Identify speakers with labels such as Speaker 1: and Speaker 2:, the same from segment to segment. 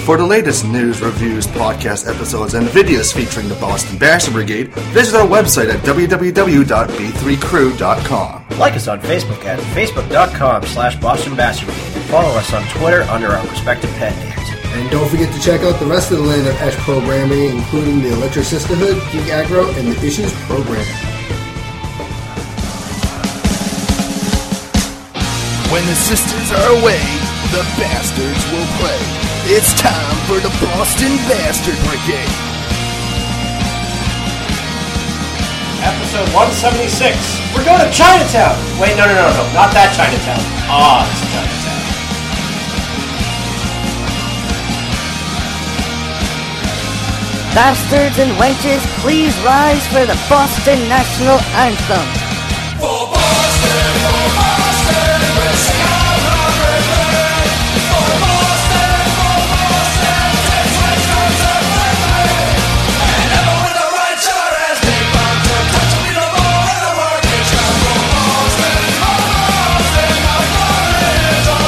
Speaker 1: For the latest news, reviews, podcast episodes, and videos featuring the Boston Basher Brigade, visit our website at www.b3crew.com.
Speaker 2: Like us on Facebook at facebook.com/Boston Basher Brigade and follow us on Twitter under our respective pen names.
Speaker 3: And don't forget to check out the rest of the Land of Esh programming, including the Electric Sisterhood, Geek Aggro, and the Issues program.
Speaker 4: When the sisters are away, the bastards will play. It's time for the Boston Bastard Brigade.
Speaker 2: Episode 176. We're going to Chinatown. Wait, no, not that Chinatown. Oz Chinatown.
Speaker 5: Bastards and wenches, please rise for the Boston National Anthem.
Speaker 6: For Boston, we'll sing out our rebellion. For Boston, takes West Coast of Berkeley. And ever with the right shot as big bombs are touching me no more in the working shop. For Boston, my fire is on.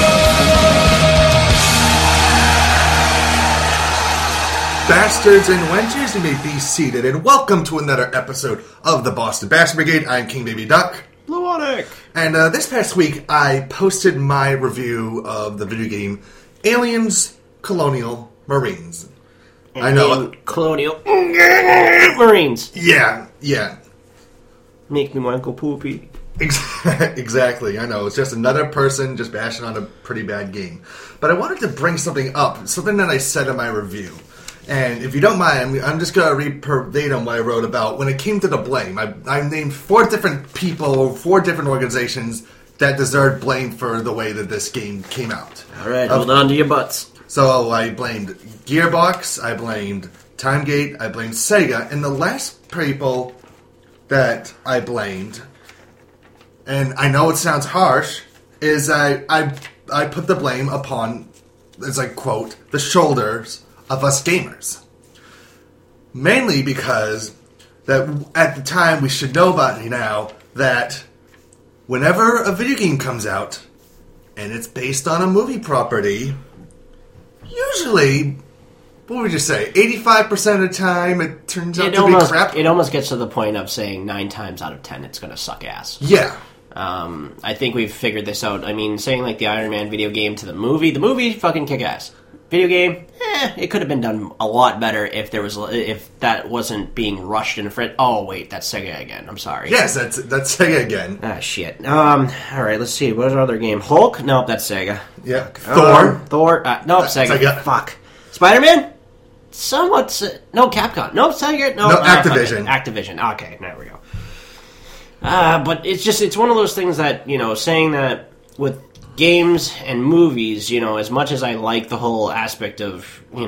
Speaker 1: Bastards and wenches, you may be seated, and welcome to another episode of the Boston Basher Brigade. I'm King Baby Duck.
Speaker 2: Luonic.
Speaker 1: And this past week, I posted my review of the video game Aliens Colonial Marines.
Speaker 2: And
Speaker 1: I know.
Speaker 2: Colonial Marines.
Speaker 1: Yeah.
Speaker 2: Make me want to go poopy.
Speaker 1: Exactly, I know. It's just another person just bashing on a pretty bad game. But I wanted to bring something up, something that I said in my review. And if you don't mind, I'm just going to read verbatim what I wrote about when it came to the blame. I named 4 different people, 4 different organizations that deserved blame for the way that this game came out.
Speaker 2: All right, hold on to your butts.
Speaker 1: So I blamed Gearbox, I blamed Timegate, I blamed Sega, and the last people that I blamed, and I know it sounds harsh, is I put the blame upon, as I quote, the shoulders of us gamers. Mainly because that at the time, we should know about it now, that whenever a video game comes out and it's based on a movie property, usually, what would you say, 85% of the time it turns out to be crap?
Speaker 2: It almost gets to the point of saying 9 times out of 10 it's going to suck ass.
Speaker 1: Yeah.
Speaker 2: I think we've figured this out. I mean, saying like the Iron Man video game to the movie fucking kick ass. Video game, it could have been done a lot better if that wasn't being rushed in front. Oh wait, that's Sega again. I'm sorry.
Speaker 1: Yes, that's Sega again.
Speaker 2: Ah shit. All right, let's see. What's our other game? Hulk? Nope, that's Sega.
Speaker 1: Yeah.
Speaker 2: Thor? Nope, Sega. Fuck. Spider-Man? Somewhat. No, Capcom. No, Sega. No,
Speaker 1: Activision.
Speaker 2: Activision. Okay, there we go. But it's one of those things that, saying that with games and movies, as much as I like the whole aspect of,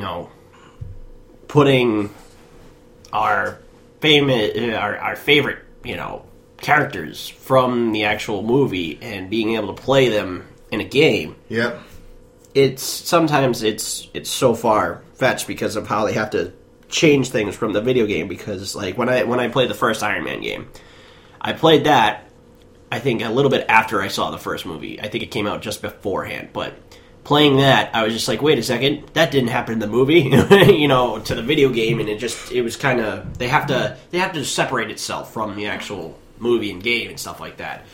Speaker 2: putting our favorite, characters from the actual movie and being able to play them in a game.
Speaker 1: Yep.
Speaker 2: Sometimes it's so far-fetched because of how they have to change things from the video game, because like when I played the first Iron Man game, I played that I think a little bit after I saw the first movie. I think it came out just beforehand, but playing that, I was just like, wait a second, that didn't happen in the movie, to the video game, and it was kind of, they have to separate itself from the actual movie and game and stuff like that.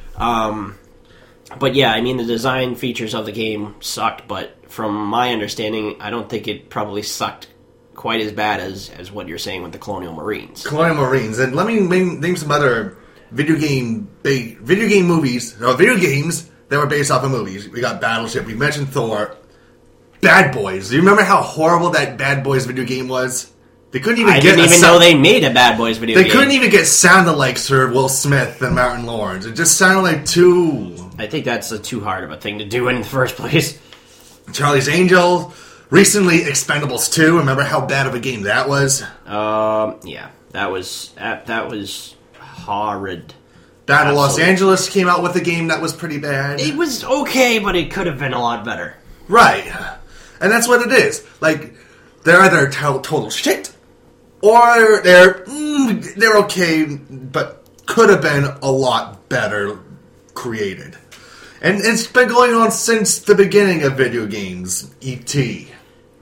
Speaker 2: But yeah, I mean, the design features of the game sucked, but from my understanding, I don't think it probably sucked quite as bad as what you're saying with the Colonial Marines.
Speaker 1: Colonial Marines, and let me name some other video game movies, or video games that were based off of movies. We got Battleship, we mentioned Thor, Bad Boys. Do you remember how horrible that Bad Boys video game was? They couldn't even
Speaker 2: know they made a Bad Boys video game.
Speaker 1: They couldn't even get sounded like Sir Will Smith and Martin Lawrence. It just sounded like too...
Speaker 2: I think that's too hard of a thing to do in the first place.
Speaker 1: Charlie's Angels, recently Expendables 2. Remember how bad of a game that was?
Speaker 2: Yeah. That was horrid.
Speaker 1: Battle Los Angeles came out with a game that was pretty bad.
Speaker 2: It was okay, but it could have been a lot better.
Speaker 1: Right. And that's what it is. Like, they're either total shit, or they're okay, but could have been a lot better created. And it's been going on since the beginning of video games. E.T.,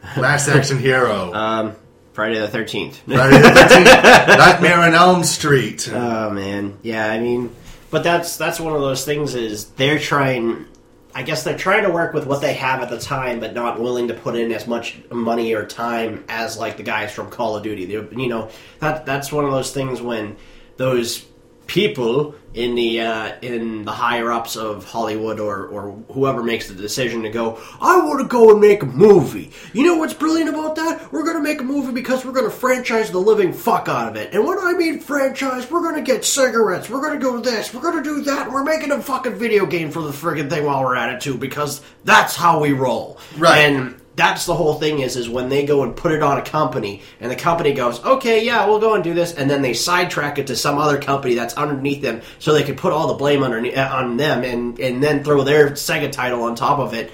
Speaker 1: Last Action Hero.
Speaker 2: Friday the 13th.
Speaker 1: Friday the 13th. Nightmare on Elm Street.
Speaker 2: Oh man, yeah. I mean, but that's one of those things. Is they're trying. I guess they're trying to work with what they have at the time, but not willing to put in as much money or time as like the guys from Call of Duty. That's one of those things when those people in the higher ups of Hollywood or whoever makes the decision to go, I want to go and make a movie. You know what's brilliant about that? We're going to make a movie because we're going to franchise the living fuck out of it. And when I mean franchise, we're going to get cigarettes, we're going to go this, we're going to do that, and we're making a fucking video game for the friggin' thing while we're at it too, because that's how we roll.
Speaker 1: Right.
Speaker 2: And that's the whole thing is when they go and put it on a company, and the company goes, okay, yeah, we'll go and do this, and then they sidetrack it to some other company that's underneath them so they can put all the blame on them and then throw their Sega title on top of it,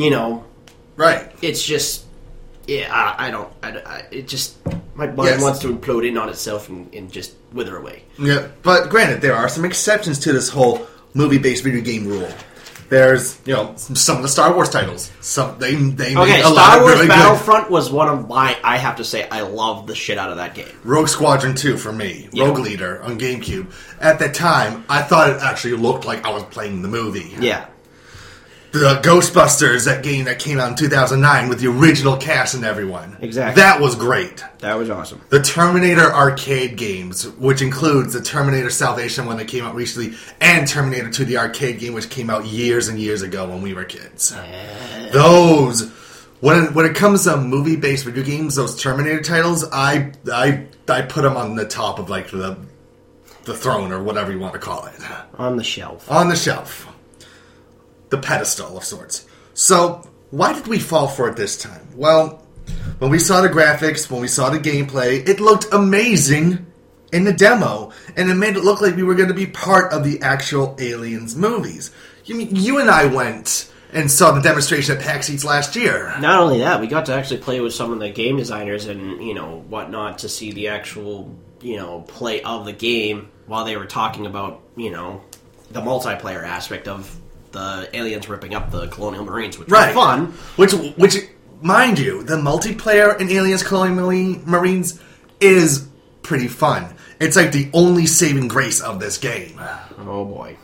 Speaker 1: Right.
Speaker 2: It's just, yeah, it just, my mind wants to implode in on itself and just wither away.
Speaker 1: Yeah, but granted, there are some exceptions to this whole movie-based video game rule. There's, some of the Star Wars titles. They made a lot
Speaker 2: Star
Speaker 1: of
Speaker 2: Wars
Speaker 1: really
Speaker 2: Battlefront was one of my, I have to say, I love the shit out of that game.
Speaker 1: Rogue Squadron 2 for me.
Speaker 2: Yeah.
Speaker 1: Rogue Leader on GameCube. At the time, I thought it actually looked like I was playing the movie.
Speaker 2: Yeah.
Speaker 1: The Ghostbusters, that game that came out in 2009 with the original cast and everyone.
Speaker 2: Exactly.
Speaker 1: That was great.
Speaker 2: That was awesome.
Speaker 1: The Terminator arcade games, which includes the Terminator Salvation one that came out recently, and Terminator 2, the arcade game, which came out years and years ago when we were kids. Those, when it comes to movie-based video games, those Terminator titles, I put them on the top of like the throne or whatever you want to call it.
Speaker 2: On the shelf.
Speaker 1: On the shelf. The pedestal of sorts. So, why did we fall for it this time? Well, when we saw the graphics, when we saw the gameplay, it looked amazing in the demo, and it made it look like we were going to be part of the actual Aliens movies. You and I went and saw the demonstration at PAX East last year.
Speaker 2: Not only that, we got to actually play with some of the game designers and, whatnot to see the actual, play of the game while they were talking about, the multiplayer aspect of the aliens ripping up the Colonial Marines, which was fun.
Speaker 1: Which, mind you, the multiplayer in Aliens Colonial Marines is pretty fun. It's like the only saving grace of this game.
Speaker 2: Oh boy.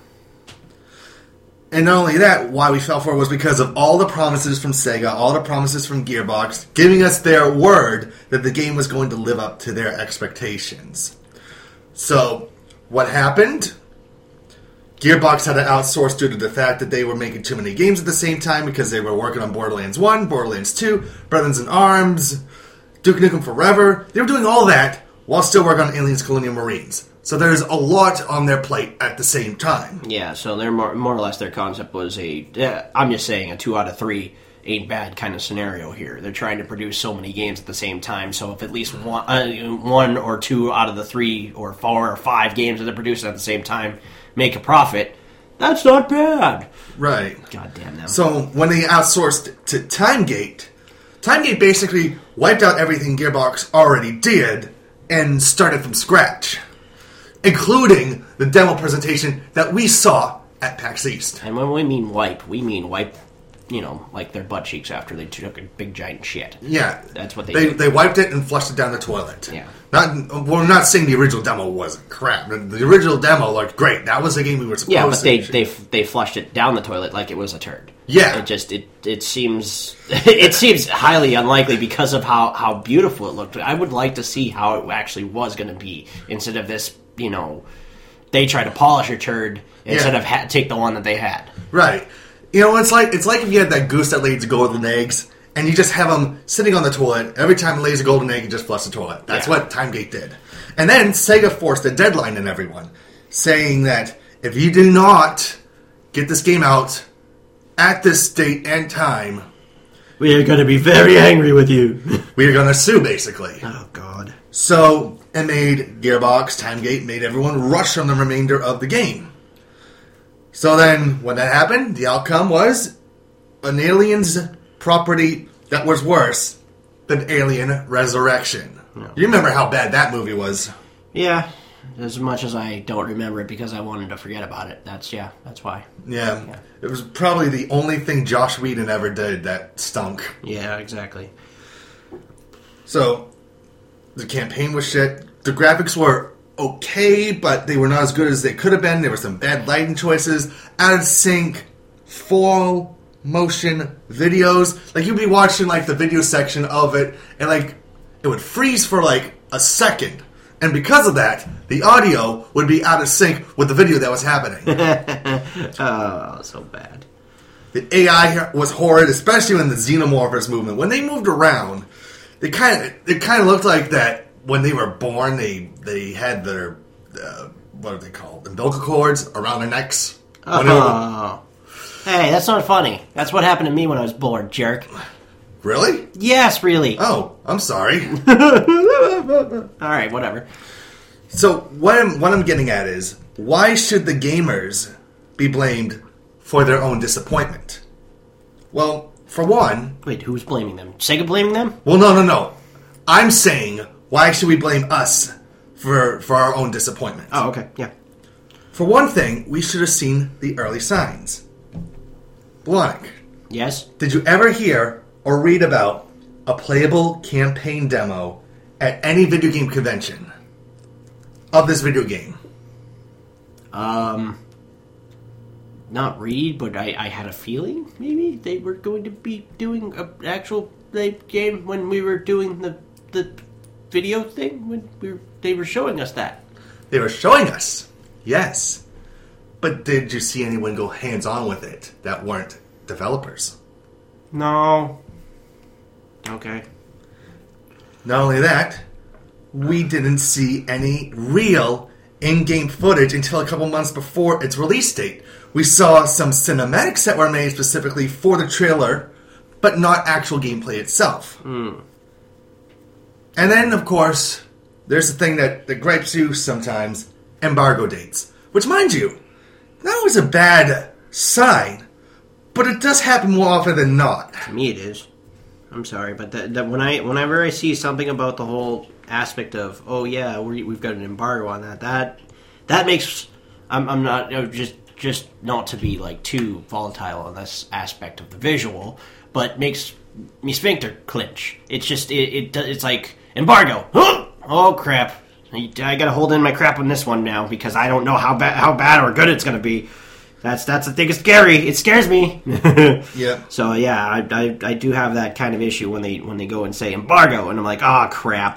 Speaker 1: And not only that, why we fell for it was because of all the promises from Sega, all the promises from Gearbox, giving us their word that the game was going to live up to their expectations. So, what happened? Gearbox had to outsource due to the fact that they were making too many games at the same time because they were working on Borderlands 1, Borderlands 2, Brothers in Arms, Duke Nukem Forever. They were doing all that while still working on Aliens Colonial Marines. So there's a lot on their plate at the same time.
Speaker 2: Yeah, so they're more or less their concept was I'm just saying, a 2 out of 3 ain't bad kind of scenario here. They're trying to produce so many games at the same time, so if at least one or two out of the 3 or 4 or 5 games that they're producing at the same time make a profit, that's not bad.
Speaker 1: Right.
Speaker 2: God damn them.
Speaker 1: So when they outsourced to Timegate basically wiped out everything Gearbox already did and started from scratch, including the demo presentation that we saw at PAX East.
Speaker 2: And when we mean wipe, like their butt cheeks after they took a big giant shit.
Speaker 1: Yeah.
Speaker 2: That's what they did.
Speaker 1: They wiped it and flushed it down the toilet.
Speaker 2: Yeah.
Speaker 1: We're not saying the original demo wasn't crap. The original demo looked great. That was the game we were supposed to.
Speaker 2: Yeah, but they flushed it down the toilet like it was a turd.
Speaker 1: Yeah.
Speaker 2: It seems it seems highly unlikely because of how beautiful it looked. I would like to see how it actually was going to be instead of this, they try to polish a turd instead of take the one that they had.
Speaker 1: Right. It's like if you had that goose that lays golden eggs, and you just have them sitting on the toilet. Every time it lays a golden egg, you just flush the toilet. That's what Timegate did. And then Sega forced a deadline on everyone, saying that if you do not get this game out at this date and time,
Speaker 2: we are going to be very angry with you.
Speaker 1: We are going to sue, basically.
Speaker 2: Oh, God.
Speaker 1: So, it made Gearbox, Timegate, made everyone rush on the remainder of the game. So then, when that happened, the outcome was an Aliens property that was worse than Alien Resurrection. No. You remember how bad that movie was.
Speaker 2: Yeah, as much as I don't remember it because I wanted to forget about it. That's why.
Speaker 1: Yeah, it was probably the only thing Joss Whedon ever did that stunk.
Speaker 2: Yeah, exactly.
Speaker 1: So, the campaign was shit. The graphics were okay, but they were not as good as they could have been. There were some bad lighting choices. Out of sync, full motion videos. Like, you'd be watching, like, the video section of it, and, like, it would freeze for, like, a second. And because of that, the audio would be out of sync with the video that was happening.
Speaker 2: Oh, so bad.
Speaker 1: The AI was horrid, especially in the Xenomorphers movement. When they moved around, it kind of looked like that when they were born, they had their, what are they called? Umbilical cords around their necks.
Speaker 2: Oh. Hey, that's not funny. That's what happened to me when I was born, jerk.
Speaker 1: Really?
Speaker 2: Yes, really.
Speaker 1: Oh, I'm sorry.
Speaker 2: Alright, whatever.
Speaker 1: So, what I'm getting at is, why should the gamers be blamed for their own disappointment? Well, for one...
Speaker 2: Wait, who's blaming them? Sega blaming them?
Speaker 1: Well, no. I'm saying, why should we blame us for our own disappointment?
Speaker 2: Oh, okay, yeah.
Speaker 1: For one thing, we should have seen the early signs. Blonic,
Speaker 2: Yes?
Speaker 1: did you ever hear or read about a playable campaign demo at any video game convention of this video game?
Speaker 2: Not read, but I had a feeling maybe they were going to be doing an actual game when we were doing the video thing when they were showing us that.
Speaker 1: They were showing us, yes. But did you see anyone go hands-on with it that weren't developers?
Speaker 2: No. Okay.
Speaker 1: Not only that, we didn't see any real in-game footage until a couple months before its release date. We saw some cinematics that were made specifically for the trailer, but not actual gameplay itself. And then, of course, there's the thing that gripes you sometimes, embargo dates. Which, mind you, not always a bad sign, but it does happen more often than not.
Speaker 2: To me it is. I'm sorry, but that whenever I see something about the whole aspect of, oh yeah, we've got an embargo on that makes I'm not just not to be like too volatile on this aspect of the visual, but makes me sphincter clench. It's just it's like embargo. Oh crap! I gotta hold in my crap on this one now because I don't know how bad or good it's gonna be. That's the thing. It's scary. It scares me.
Speaker 1: Yeah.
Speaker 2: So yeah, I do have that kind of issue when they go and say embargo, and I'm like, ah, crap.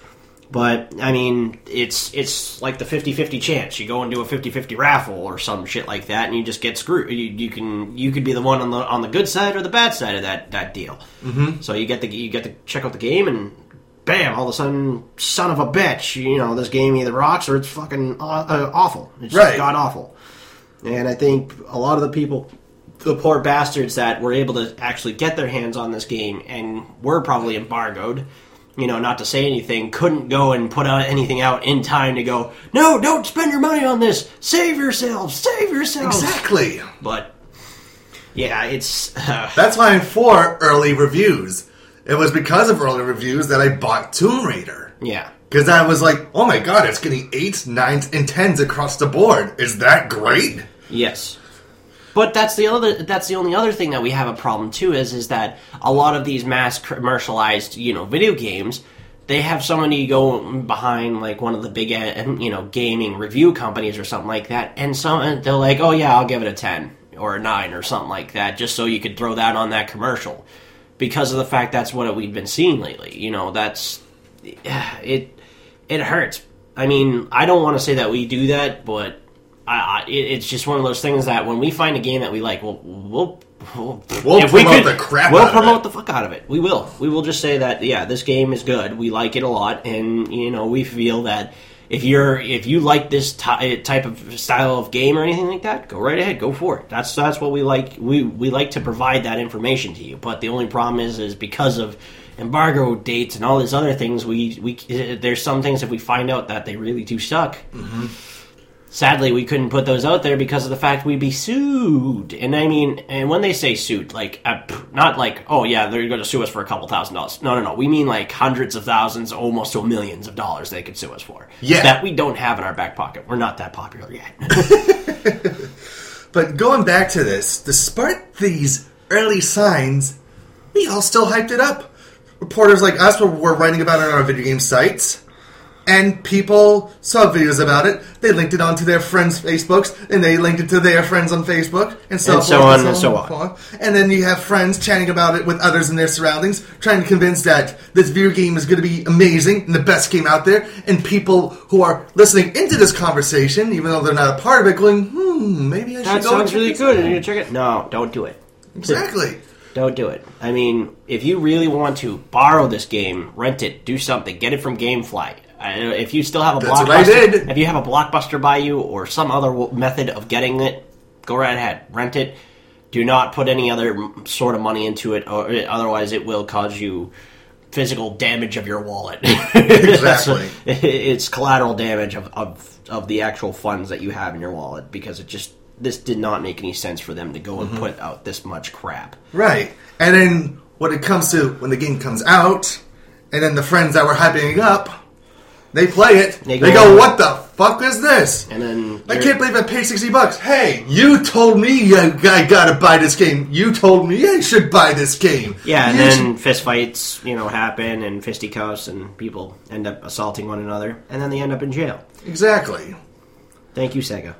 Speaker 2: But I mean, it's like the 50-50 chance. You go and do a 50-50 raffle or some shit like that, and you just get screwed. You could be the one on the good side or the bad side of that deal. Mm-hmm. So you get to check out the game, and bam! All of a sudden, son of a bitch! You know, this game either rocks or it's fucking awful. It's just god awful. And I think a lot of the people, the poor bastards that were able to actually get their hands on this game and were probably embargoed, you know, not to say anything, couldn't go and put out anything out in time to go, no, don't spend your money on this. Save yourselves.
Speaker 1: Exactly.
Speaker 2: But, yeah, it's...
Speaker 1: That's why I'm for early reviews. It was because of early reviews that I bought Tomb Raider.
Speaker 2: Yeah.
Speaker 1: Because I was like, oh my god, it's getting 8s, 9s, and 10s across the board. Is that great?
Speaker 2: Yes. But that's the only other thing that we have a problem too is that a lot of these mass commercialized, you know, video games, they have somebody go behind like one of the big, you know, gaming review companies or something like that, and they're like, oh yeah, I'll give it a 10 or a 9 or something like that, just so you could throw that on that commercial, because of the fact that's what we've been seeing lately. You know, it hurts. I mean, I don't want to say that we do that, but it's just one of those things that when we find a game that we like, we'll promote
Speaker 1: the crap out of it.
Speaker 2: We'll promote the fuck out of it. We will just say that, yeah, this game is good. We like it a lot, and you know, we feel that if you like this type of style of game or anything like that, go right ahead, go for it. That's what we like. We like to provide that information to you. But the only problem is because of embargo dates and all these other things, we there's some things if we find out that they really do suck. Mm-hmm. Sadly, we couldn't put those out there because of the fact we'd be sued. And I mean, and when they say sued, like, not like, oh yeah, they're going to sue us for a couple $1,000s. No. We mean like hundreds of thousands, almost to millions of dollars they could sue us for.
Speaker 1: Yeah.
Speaker 2: That we don't have in our back pocket. We're not that popular yet.
Speaker 1: But going back to this, despite these early signs, we all still hyped it up. reporters like us were writing about it on our video game sites, and people saw videos about it. They linked it onto their friends' Facebooks, and they linked it to their friends on Facebook, and so
Speaker 2: on and so on.
Speaker 1: And then you have friends chatting about it with others in their surroundings, trying to convince that this video game is going to be amazing and the best game out there. And people who are listening into this conversation, even though they're not a part of it, going, maybe I should go
Speaker 2: That sounds
Speaker 1: check
Speaker 2: really
Speaker 1: this
Speaker 2: good.
Speaker 1: out.
Speaker 2: And you check it. No, don't do it.
Speaker 1: Exactly.
Speaker 2: Don't do it. I mean, if you really want to borrow this game, rent it, do something, get it from GameFly. If you still have a
Speaker 1: That's
Speaker 2: Blockbuster,
Speaker 1: what I did.
Speaker 2: If you have a Blockbuster by you or some other method of getting it, go right ahead, rent it. Do not put any other sort of money into it, or otherwise it will cause you physical damage of your wallet.
Speaker 1: Exactly.
Speaker 2: It's collateral damage of the actual funds that you have in your wallet, because this did not make any sense for them to go and put out this much crap.
Speaker 1: Right. And then when it comes to when the game comes out, and then the friends that were hyping it up, they play it. They go, "What the fuck is this?"
Speaker 2: And then
Speaker 1: I can't believe I paid $60. Hey, you told me I gotta buy this game. You told me I should buy this game.
Speaker 2: Yeah, and
Speaker 1: You
Speaker 2: then fist fights, happen, and fisticuffs, and people end up assaulting one another, and then they end up in jail.
Speaker 1: Exactly.
Speaker 2: Thank you, Sega.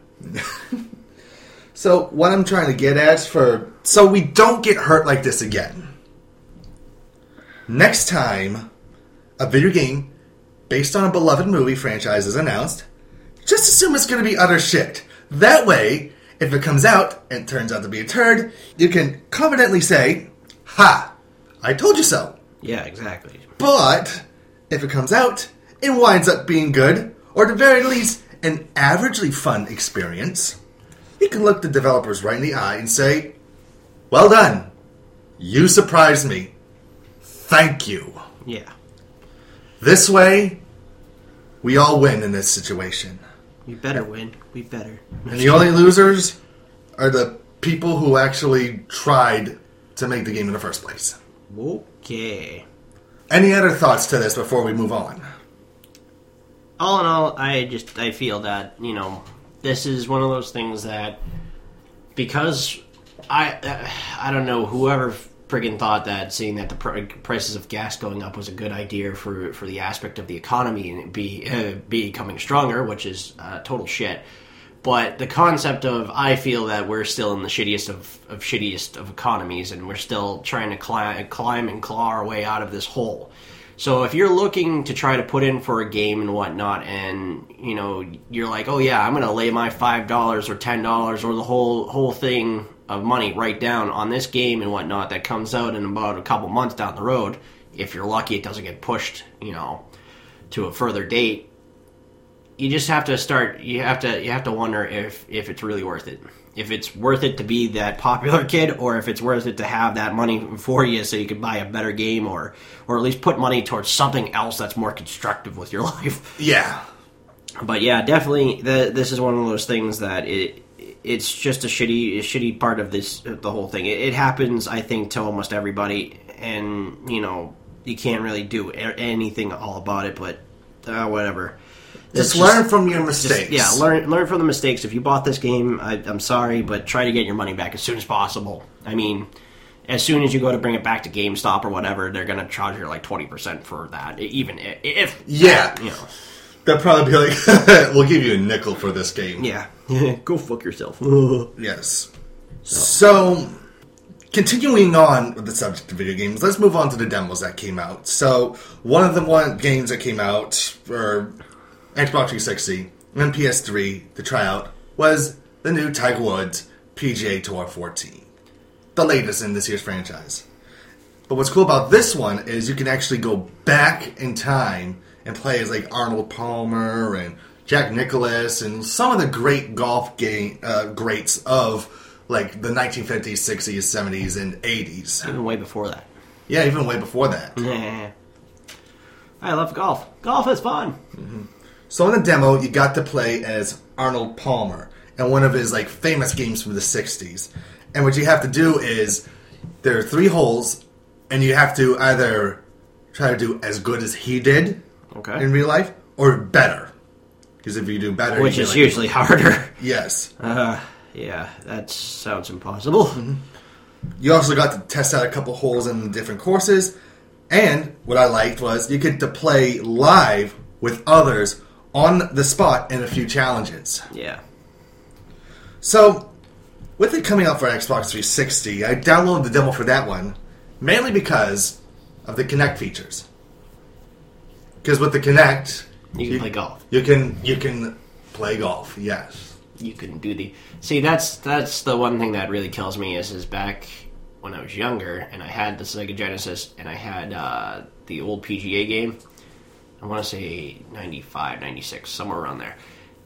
Speaker 1: So what I'm trying to get at so we don't get hurt like this again. Next time a video game based on a beloved movie franchise is announced, just assume it's going to be utter shit. That way, if it comes out and turns out to be a turd, you can confidently say, "Ha! I told you so."
Speaker 2: Yeah, exactly.
Speaker 1: But if it comes out and winds up being good, or at the very least, an averagely fun experience, you can look the developers right in the eye and say, "Well done. You surprised me. Thank you."
Speaker 2: Yeah.
Speaker 1: This way, we all win in this situation.
Speaker 2: We better win. We better.
Speaker 1: And the only losers are the people who actually tried to make the game in the first place.
Speaker 2: Okay.
Speaker 1: Any other thoughts to this before we move on?
Speaker 2: All in all, I feel that, this is one of those things that, because I don't know, whoever friggin' thought that seeing that the prices of gas going up was a good idea for the aspect of the economy and it becoming stronger, which is total shit. But the concept of, I feel that we're still in the shittiest of economies, and we're still trying to climb and claw our way out of this hole. So if you're looking to try to put in for a game and whatnot, and you're like, oh yeah, I'm going to lay my $5 or $10 or the whole thing of money right down on this game and whatnot that comes out in about a couple months down the road, if you're lucky it doesn't get pushed, to a further date, you just have to start. You have to wonder if it's really worth it. If it's worth it to be that popular kid, or if it's worth it to have that money for you so you can buy a better game, or at least put money towards something else that's more constructive with your life.
Speaker 1: Yeah.
Speaker 2: But yeah, definitely, this is one of those things that it's just a shitty part of the whole thing. It happens, I think, to almost everybody, and you can't really do anything all about it. But whatever.
Speaker 1: Just learn from your mistakes.
Speaker 2: Learn from the mistakes. If you bought this game, I'm sorry, but try to get your money back as soon as possible. I mean, as soon as you go to bring it back to GameStop or whatever, they're going to charge you like 20% for that, even if
Speaker 1: Yeah. They'll probably be like, we'll give you a nickel for this game.
Speaker 2: Yeah. Go fuck yourself.
Speaker 1: Yes. So, continuing on with the subject of video games, let's move on to the demos that came out. So, one of the games that came out for Xbox 360 and PS3 to try out was the new Tiger Woods PGA Tour 14. The latest in this year's franchise. But what's cool about this one is you can actually go back in time and play as like Arnold Palmer and Jack Nicklaus and some of the great golf greats of like the 1950s, 60s, 70s, and 80s.
Speaker 2: Even way before that.
Speaker 1: Yeah, even way before that.
Speaker 2: Yeah. I love golf. Golf is fun.
Speaker 1: Mm-hmm. So in the demo, you got to play as Arnold Palmer in one of his like famous games from the 60s. And what you have to do is there are 3 holes, and you have to either try to do as good as he did in real life, or better. Because if you do better,
Speaker 2: which is usually harder.
Speaker 1: Yes.
Speaker 2: Yeah, that sounds impossible.
Speaker 1: Mm-hmm. You also got to test out a couple holes in different courses, And what I liked was you get to play live with others on the spot in a few challenges.
Speaker 2: Yeah.
Speaker 1: So, with it coming out for Xbox 360, I downloaded the demo for that one, mainly because of the Kinect features. Because with the Kinect,
Speaker 2: You can play golf.
Speaker 1: You can play golf. Yes.
Speaker 2: You can do the... See, that's the one thing that really kills me is back when I was younger, and I had the Sega Genesis, and I had the old PGA game. I want to say 95, 96, somewhere around there.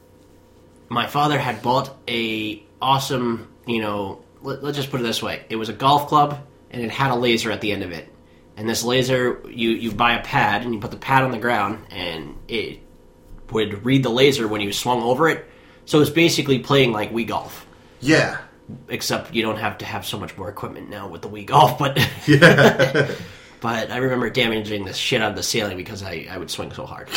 Speaker 2: My father had bought a awesome, let's just put it this way. It was a golf club, and it had a laser at the end of it. And this laser, you buy a pad, and you put the pad on the ground, and it would read the laser when you swung over it. So it's basically playing like Wii Golf.
Speaker 1: Yeah.
Speaker 2: Except you don't have to have so much more equipment now with the Wii Golf, but...
Speaker 1: Yeah.
Speaker 2: But I remember damaging the shit out of the ceiling because I would swing so hard.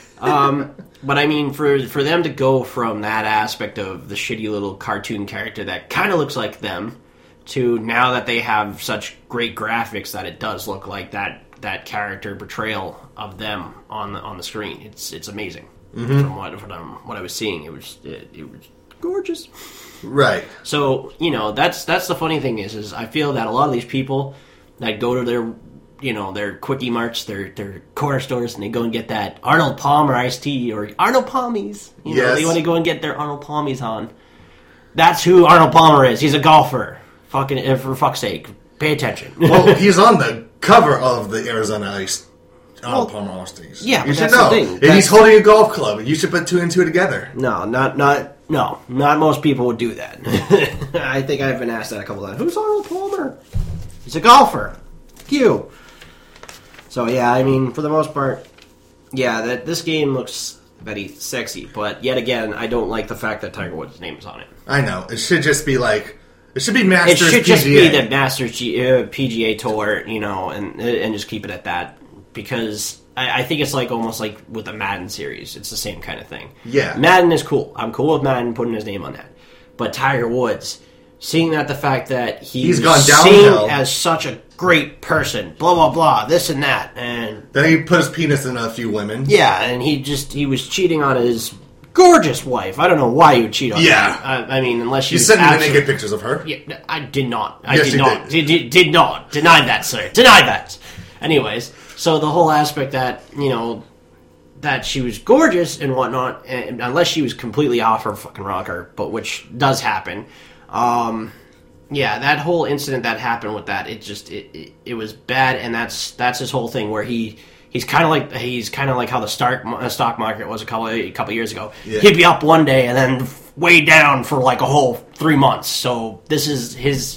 Speaker 2: But I mean, for them to go from that aspect of the shitty little cartoon character that kind of looks like them to now that they have such great graphics that it does look like that character portrayal of them on the screen, it's amazing. Mm-hmm. From what I was seeing, it was gorgeous.
Speaker 1: Right.
Speaker 2: So that's the funny thing is I feel that a lot of these people that go to their Quickie Marts, their corner stores, and they go and get that Arnold Palmer iced tea or Arnold Palmies. They want to go and get their Arnold Palmies on. That's who Arnold Palmer is. He's a golfer. Fucking for fuck's sake, pay attention.
Speaker 1: Well, he's on the cover of the Arizona Iced Arnold Palmer iced teas.
Speaker 2: Yeah,
Speaker 1: you
Speaker 2: but
Speaker 1: should
Speaker 2: that's
Speaker 1: know.
Speaker 2: the thing.
Speaker 1: And he's holding a golf club. You should put two and two together.
Speaker 2: No, not most people would do that. I think I've been asked that a couple times. Who's Arnold Palmer? He's a golfer. Cute. So yeah, I mean, for the most part, yeah, this game looks very sexy. But yet again, I don't like the fact that Tiger Woods' name is on it.
Speaker 1: I know. It should just be like... It should be Masters PGA.
Speaker 2: It should just be the Masters PGA Tour, and just keep it at that. Because I think it's almost like with the Madden series. It's the same kind of thing.
Speaker 1: Yeah.
Speaker 2: Madden is cool. I'm cool with Madden putting his name on that. But Tiger Woods, seeing that the fact that he's
Speaker 1: gone
Speaker 2: seen
Speaker 1: downhill
Speaker 2: as such a great person, blah, blah, blah, this and that. And
Speaker 1: then he put his penis in a few women.
Speaker 2: yeah, and he was cheating on his gorgeous wife. I don't know why you would cheat on her. I mean, unless she's...
Speaker 1: You sent me the naked pictures of her.
Speaker 2: Yeah, I did not.
Speaker 1: Yes, you did.
Speaker 2: Did not. Denied that, sir. Denied that. Anyways, so the whole aspect that, that she was gorgeous and whatnot, and unless she was completely off her fucking rocker, but which does happen. Yeah, that whole incident that happened with that, it was bad, and that's his whole thing where he's kind of like how the stock market was a couple years ago. Yeah. He'd be up one day and then way down for like a whole 3 months. So this is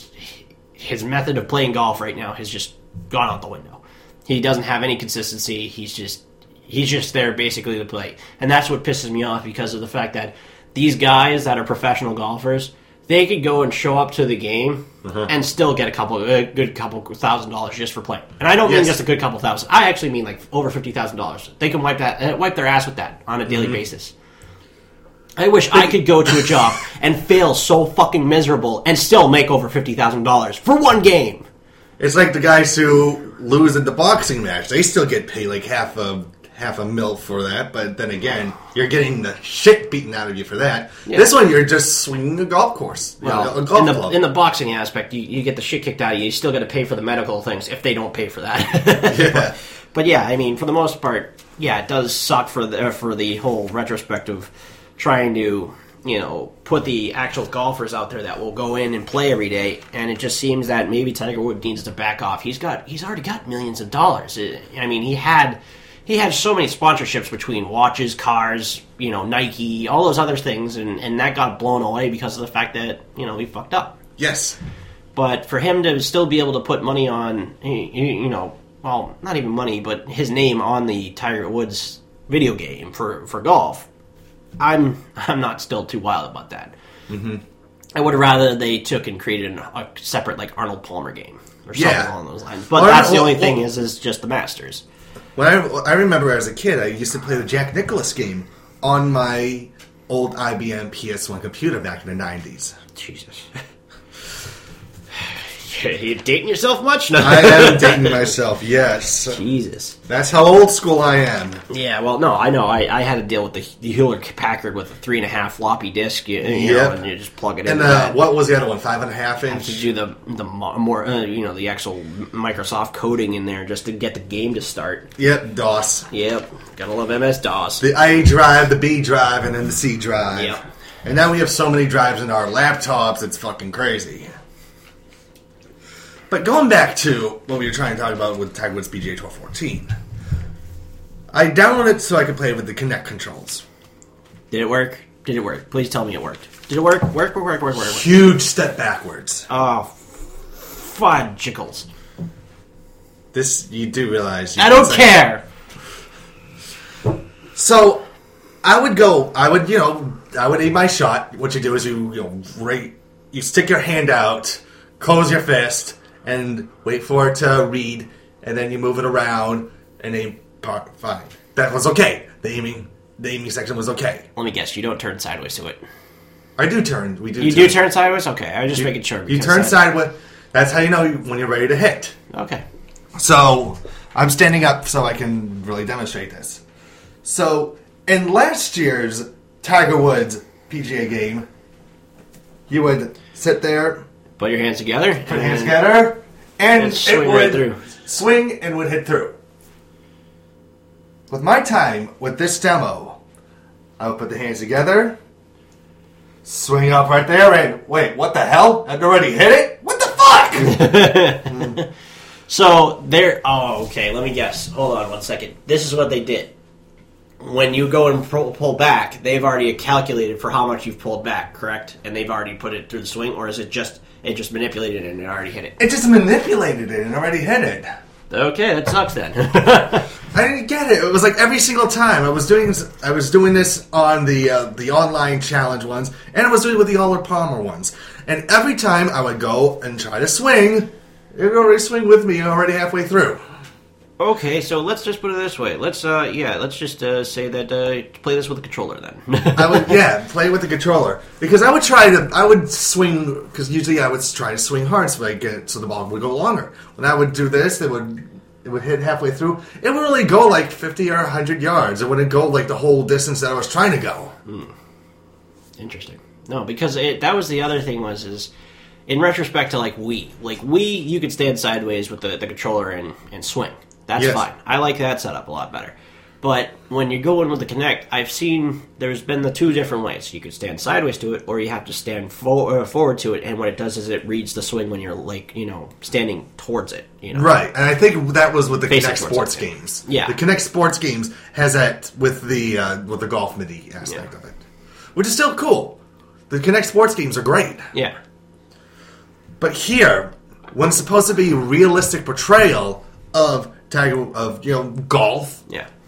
Speaker 2: his method of playing golf right now has just gone out the window. He doesn't have any consistency. He's just there basically to play, and that's what pisses me off because of the fact that these guys that are professional golfers, they could go and show up to the game and still get a good couple $1,000s just for playing. And I don't mean just a good couple thousand. I actually mean like over $50,000. They can wipe their ass with that on a daily basis. I wish I could go to a job and fail so fucking miserable and still make over $50,000 for one game.
Speaker 1: It's like the guys who lose in the boxing match. They still get paid like half a mil for that, but then again, you're getting the shit beaten out of you for that. Yeah. This one, you're just swinging a golf course.
Speaker 2: Well,
Speaker 1: a golf club.
Speaker 2: In the boxing aspect, you get the shit kicked out of you. You still got to pay for the medical things if they don't pay for that.
Speaker 1: Yeah.
Speaker 2: But yeah, I mean, for the most part, yeah, it does suck for the whole retrospect of trying to, put the actual golfers out there that will go in and play every day, and it just seems that maybe Tiger Woods needs to back off. He's already got millions of dollars. I mean, he had so many sponsorships between watches, cars, Nike, all those other things, and that got blown away because of the fact that, he fucked up.
Speaker 1: Yes.
Speaker 2: But for him to still be able to put money on, well, not even money, but his name on the Tiger Woods video game for golf, I'm not still too wild about that. Mm-hmm. I would rather they took and created a separate, like, Arnold Palmer game or something along those lines. But that's the only thing is just the Masters.
Speaker 1: When I remember as a kid, I used to play the Jack Nicklaus game on my old IBM PS1 computer back in the 90s.
Speaker 2: Jesus. You dating yourself much? No.
Speaker 1: I am dating myself, yes.
Speaker 2: Jesus.
Speaker 1: That's how old school I am.
Speaker 2: Yeah, well, no, I know. I had to deal with the Hewlett Packard with a 3.5 floppy disk, you know, and you just plug it in.
Speaker 1: And what was the other one? 5.5
Speaker 2: have to
Speaker 1: inch?
Speaker 2: do the more, the actual Microsoft coding in there just to get the game to start.
Speaker 1: Yep, DOS.
Speaker 2: Yep, gotta love MS-DOS.
Speaker 1: The A drive, the B drive, and then the C drive.
Speaker 2: Yep.
Speaker 1: And now we have so many drives in our laptops, it's fucking crazy. But going back to what we were trying to talk about with Tiger Woods PGA Tour 14, I downloaded it so I could play with the Kinect controls.
Speaker 2: Did it work? Did it work? Please tell me it worked. Did it work? Work.
Speaker 1: Huge step backwards.
Speaker 2: Oh, fudgicles.
Speaker 1: This, you do realize...
Speaker 2: I don't care!
Speaker 1: So, I would aim my shot. What you do is you stick your hand out, close your fist, and wait for it to read, and then you move it around, and aim fine. That was okay. The aiming section was okay.
Speaker 2: Let me guess, you don't turn sideways to it.
Speaker 1: I do turn. We do.
Speaker 2: You do turn sideways? Okay, I was just making sure.
Speaker 1: You turn sideways. That's how you know when you're ready to hit.
Speaker 2: Okay.
Speaker 1: So, I'm standing up so I can really demonstrate this. So, in last year's Tiger Woods PGA game, you would sit there,
Speaker 2: Put your hands together.
Speaker 1: put your hands together, and
Speaker 2: swing
Speaker 1: it
Speaker 2: right
Speaker 1: would
Speaker 2: through.
Speaker 1: swing and would hit through. With my time, with this demo, I would put the hands together, swing up right there, and wait, what the hell? I'd already hit it? What the fuck?
Speaker 2: So, oh, okay, let me guess. Hold on one second. This is what they did. When you go and pull back, they've already calculated for how much you've pulled back, correct? And they've already put it through the swing, or is it just manipulated it and it already hit it?
Speaker 1: It just manipulated it and already hit it.
Speaker 2: Okay, that sucks then.
Speaker 1: I didn't get it. It was like every single time I was doing this on the online challenge ones, and I was doing it with the Oliver Palmer ones. And every time I would go and try to swing, it would already swing with me already halfway through.
Speaker 2: Okay, so let's just put it this way. Let's just say that play this with a controller then.
Speaker 1: I would play with the controller because I would swing because usually I would try to swing hard so the ball would go longer. When I would do this, it would hit halfway through. It would only go like 50 or 100 yards. It wouldn't go like the whole distance that I was trying to go.
Speaker 2: Interesting. No, because that was the other thing is in retrospect to like Wii, you could stand sideways with the controller and swing. That's fine. I like that setup a lot better. But when you're going with the Kinect, I've seen there's been the two different ways. You could stand sideways to it, or you have to stand forward to it, and what it does is it reads the swing when you're standing towards it.
Speaker 1: Right, and I think that was with the
Speaker 2: Facing
Speaker 1: Kinect
Speaker 2: towards
Speaker 1: Sports
Speaker 2: it.
Speaker 1: games.
Speaker 2: Yeah.
Speaker 1: The Kinect Sports games has that with the golf MIDI aspect of it, which is still cool. The Kinect Sports games are great.
Speaker 2: Yeah.
Speaker 1: But here, when it's supposed to be realistic portrayal of golf,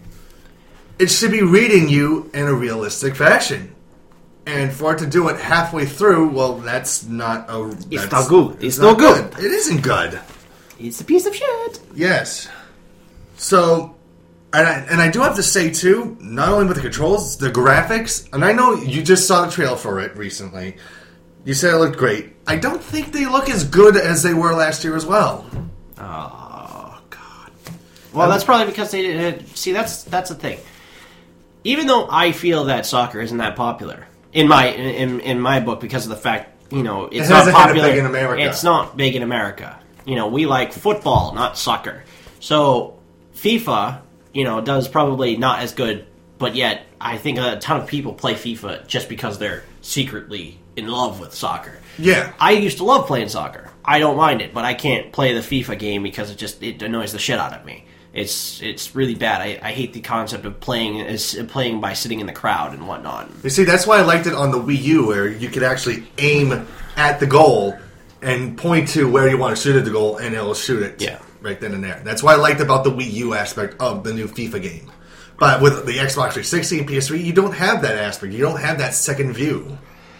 Speaker 1: it should be reading you in a realistic fashion. And for it to do it halfway through, well, that's not a...
Speaker 2: It's not good.
Speaker 1: It's not good. It isn't good.
Speaker 2: It's a piece of shit.
Speaker 1: Yes. So, and I do have to say, too, not only with the controls, the graphics, and I know you just saw the trailer for it recently. You said it looked great. I don't think they look as good as they were last year as well.
Speaker 2: Oh, God. Well, that's probably because they didn't... See, that's the thing. Even though I feel that soccer isn't that popular, in my book, because of the fact, it's not popular
Speaker 1: big in America.
Speaker 2: It's not big in America. We like football, not soccer. So, FIFA, does probably not as good, but yet I think a ton of people play FIFA just because they're secretly in love with soccer.
Speaker 1: Yeah.
Speaker 2: I used to love playing soccer. I don't mind it, but I can't play the FIFA game because it annoys the shit out of me. It's really bad. I hate the concept of playing by sitting in the crowd and whatnot.
Speaker 1: You see, that's why I liked it on the Wii U, where you could actually aim at the goal and point to where you want to shoot at the goal, and it'll shoot it right then and there. That's what I liked about the Wii U aspect of the new FIFA game. But with the Xbox 360 and PS3, you don't have that aspect. You don't have that second view.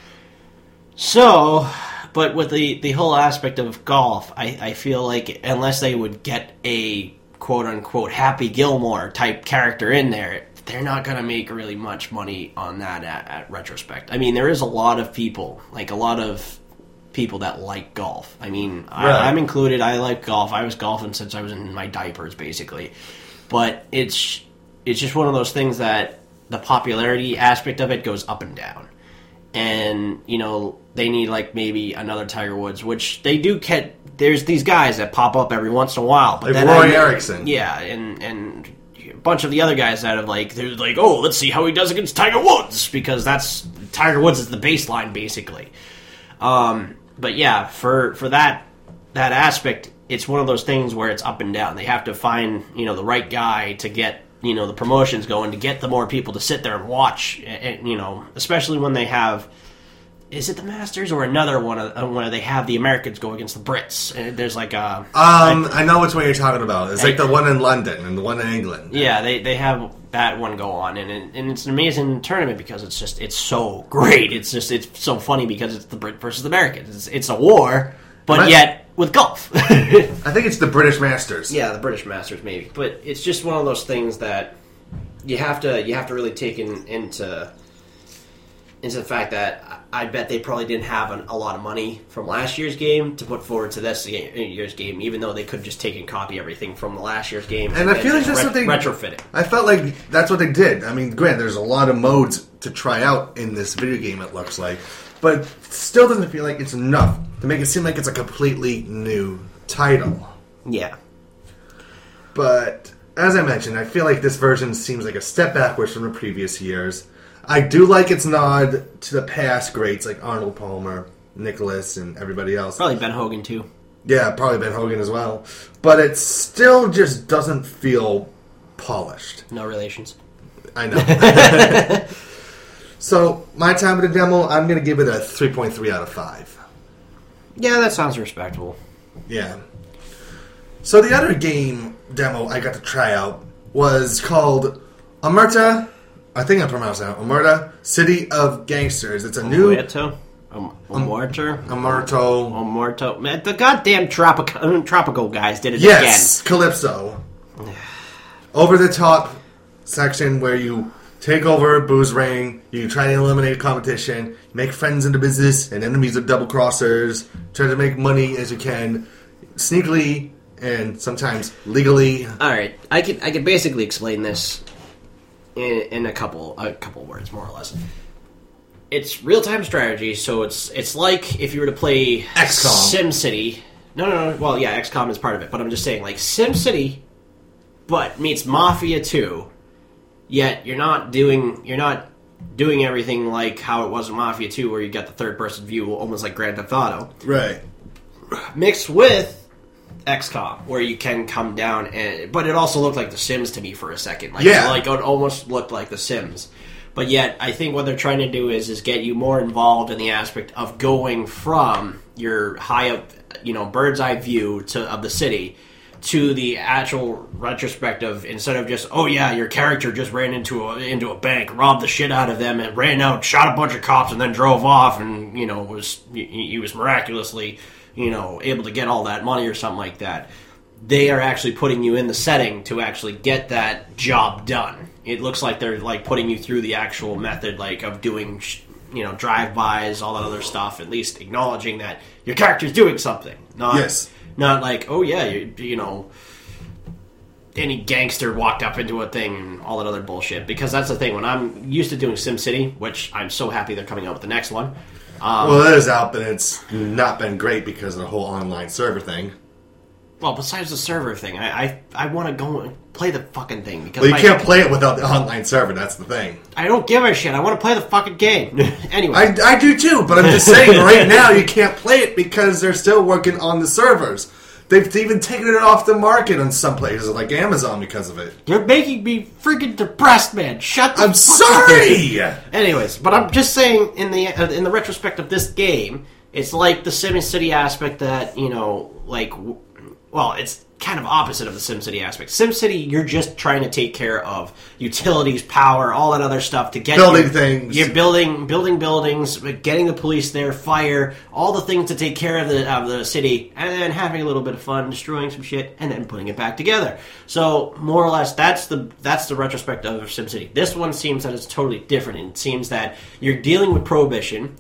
Speaker 2: So, but with the whole aspect of golf, I feel like unless they would get a quote-unquote Happy Gilmore type character in there, they're not going to make really much money on that at retrospect. I mean, there is a lot of people, like a lot of people that like golf. I mean,
Speaker 1: Right.
Speaker 2: I'm included. I like golf. I was golfing since I was in my diapers, basically. But it's just one of those things that the popularity aspect of it goes up and down. And, you know, they need, like, maybe another Tiger Woods, which they do get. There's these guys that pop up every once in a while. But
Speaker 1: Like
Speaker 2: then
Speaker 1: Roy Erickson.
Speaker 2: Yeah, and a bunch of the other guys that have, like, they're like, oh, let's see how he does against Tiger Woods, because Tiger Woods is the baseline, basically. But yeah, for that aspect, it's one of those things where it's up and down. They have to find, you know, the right guy to get, you know, the promotions going, to get the more people to sit there and watch, and, you know, especially when they have, is it the Masters or another one where they have the Americans go against the Brits? And there's like a...
Speaker 1: I know which one you're talking about. It's like the one in London and the one in England.
Speaker 2: Yeah, they have that one go on, and it's an amazing tournament because it's so great. It's so funny because it's the Brit versus the Americans. It's a war, but yet with golf.
Speaker 1: I think it's the British Masters.
Speaker 2: Yeah, the British Masters maybe, but it's just one of those things that you have to really take into the fact that I bet they probably didn't have a lot of money from last year's game to put forward to this year's game, even though they could just take and copy everything from the last year's game
Speaker 1: And I feel like
Speaker 2: just
Speaker 1: that's what they
Speaker 2: retrofit it.
Speaker 1: I felt like that's what they did. I mean, granted, there's a lot of modes to try out in this video game. It looks like, but still doesn't feel like it's enough to make it seem like it's a completely new title.
Speaker 2: Yeah.
Speaker 1: But as I mentioned, I feel like this version seems like a step backwards from the previous years. I do like its nod to the past greats like Arnold Palmer, Nicholas, and everybody else.
Speaker 2: Probably Ben Hogan too.
Speaker 1: Yeah, probably Ben Hogan as well. But it still just doesn't feel polished.
Speaker 2: No relations.
Speaker 1: I know. So, my time with the demo, I'm going to give it a 3.3 out of 5.
Speaker 2: Yeah, that sounds respectable.
Speaker 1: Yeah. So, the other game demo I got to try out was called Omerta. I think I pronounced that. Omerta, City of Gangsters. It's a new...
Speaker 2: Omerto? Omerto?
Speaker 1: Omerto.
Speaker 2: Man, the goddamn Tropical guys did it
Speaker 1: Yes, Calypso. Over-the-top section where you take over Booze Ring, you try to eliminate competition, make friends in the business, and enemies of double-crossers, try to make money as you can, sneakily and sometimes legally.
Speaker 2: Alright, I could basically explain this in a couple words, more or less. It's real-time strategy, so it's like if you were to play
Speaker 1: XCOM.
Speaker 2: SimCity. No. Well, yeah, XCOM is part of it, but I'm just saying, like SimCity, but meets Mafia 2. Yet you're not doing everything like how it was in Mafia 2, where you got the third-person view, almost like Grand Theft Auto.
Speaker 1: Right.
Speaker 2: Mixed with XCOM, where you can come down, but it also looked like The Sims to me for a second. It almost looked like The Sims. But yet, I think what they're trying to do is get you more involved in the aspect of going from your high up, bird's eye view of the city to the actual retrospective. Instead of just, oh yeah, your character just ran into a bank, robbed the shit out of them, and ran out, shot a bunch of cops, and then drove off, and he was miraculously able to get all that money or something like that. They are actually putting you in the setting to actually get that job done. It looks like they're like putting you through the actual method, like of doing, drive-bys, all that other stuff. At least acknowledging that your character's doing something. Not like, oh yeah, any gangster walked up into a thing and all that other bullshit. Because that's the thing. When I'm used to doing SimCity, which I'm so happy they're coming out with the next one.
Speaker 1: Well, it is out, but it's not been great because of the whole online server thing.
Speaker 2: Well, besides the server thing, I want to go and play the fucking thing. Because
Speaker 1: Well, you can't play it without the online server, that's the thing.
Speaker 2: I don't give a shit. I want to play the fucking game. Anyway.
Speaker 1: I do too, but I'm just saying right now you can't play it because they're still working on the servers. They've even taken it off the market on some places, like Amazon, because of it.
Speaker 2: You're making me freaking depressed, man. Shut the
Speaker 1: I'm
Speaker 2: fuck
Speaker 1: sorry!
Speaker 2: up. Anyways, but I'm just saying, in the retrospect of this game, it's like the SimCity aspect that, it's kind of opposite of the SimCity aspect. SimCity, you're just trying to take care of utilities, power, all that other stuff to get
Speaker 1: building things.
Speaker 2: You're building buildings, getting the police there, fire, all the things to take care of the city, and then having a little bit of fun, destroying some shit, and then putting it back together. So more or less, that's the retrospect of SimCity. This one seems that it's totally different. It seems that you're dealing with prohibition.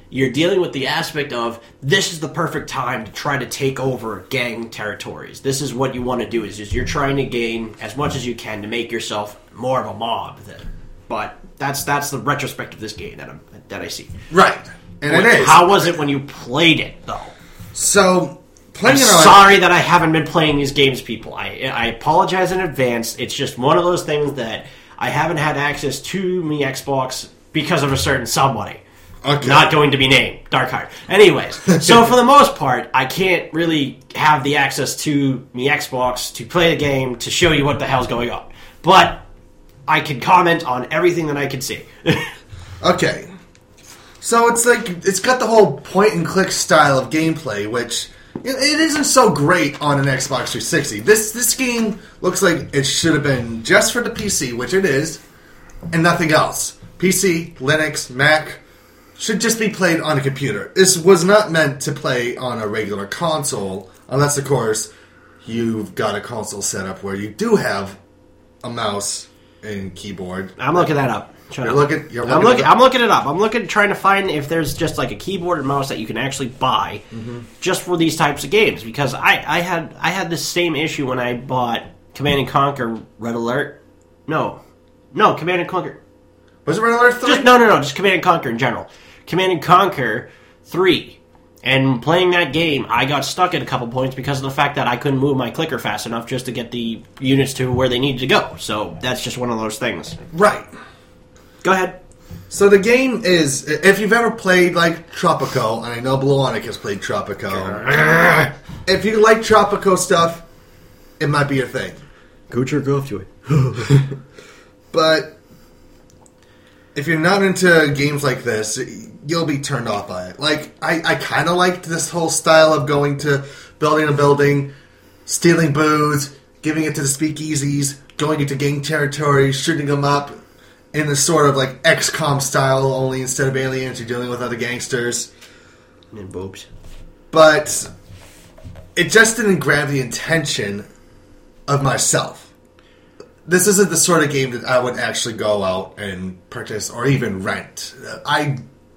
Speaker 2: you're dealing with the aspect of this is the perfect time to try to take over gang territories. This is what you want to do, is you're trying to gain as much as you can to make yourself more of a mob. But that's the retrospect of this game that I see.
Speaker 1: Right. And it is.
Speaker 2: How was it when you played it, though?
Speaker 1: So,
Speaker 2: I'm sorry that I haven't been playing these games, people. I apologize in advance. It's just one of those things that I haven't had access to my Xbox because of a certain somebody.
Speaker 1: Okay.
Speaker 2: Not going to be named. Darkheart. Anyways, so for the most part, I can't really have the access to my Xbox to play the game to show you what the hell's going on. But I can comment on everything that I can see.
Speaker 1: Okay. So it's like, it's got the whole point-and-click style of gameplay, which it isn't so great on an Xbox 360. This game looks like it should have been just for the PC, which it is, and nothing else. PC, Linux, Mac, should just be played on a computer. This was not meant to play on a regular console, unless, of course, you've got a console set up where you do have a mouse and keyboard.
Speaker 2: I'm looking that up.
Speaker 1: I'm looking it up.
Speaker 2: I'm trying to find if there's just like a keyboard and mouse that you can actually buy just for these types of games. Because I had the same issue when I bought Command & Conquer Red Alert. No, Command & Conquer.
Speaker 1: Was it Red Alert 3?
Speaker 2: Just Command & Conquer in general. Command & Conquer 3. And playing that game, I got stuck at a couple points because of the fact that I couldn't move my clicker fast enough just to get the units to where they needed to go. So that's just one of those things.
Speaker 1: Right.
Speaker 2: Go ahead.
Speaker 1: So the game is, if you've ever played, like, Tropico, and I know Bluonic has played Tropico. If you like Tropico stuff, it might be your thing.
Speaker 2: Go jerk off to it.
Speaker 1: But if you're not into games like this, you'll be turned off by it. Like, I kind of liked this whole style of going to building a building, stealing booze, giving it to the speakeasies, going into gang territory, shooting them up in a sort of like XCOM style, only instead of aliens, you're dealing with other gangsters.
Speaker 2: And boobs.
Speaker 1: But it just didn't grab the attention of myself. This isn't the sort of game that I would actually go out and purchase or even rent. I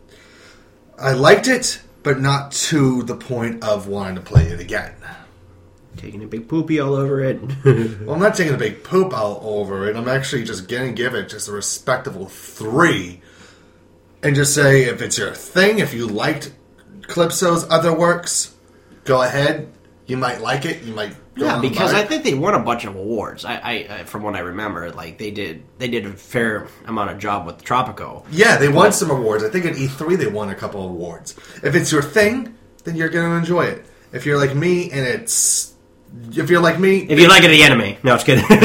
Speaker 1: liked it, but not to the point of wanting to play it again.
Speaker 2: Taking a big poopy all over it.
Speaker 1: Well, I'm not taking a big poop all over it. I'm actually just going to give it just a respectable 3. And just say, if it's your thing, if you liked Calypso's other works, go ahead. You might like it. You might go
Speaker 2: Yeah,
Speaker 1: on
Speaker 2: because
Speaker 1: by
Speaker 2: I
Speaker 1: it.
Speaker 2: think they won a bunch of awards. I from what I remember, like they did a fair amount of job with Tropico.
Speaker 1: Yeah, they won some awards. I think at E3 they won a couple of awards. If it's your thing, then you're going to enjoy it. If you're like me and if you're like me...
Speaker 2: If you like it, the anime. No, it's kidding.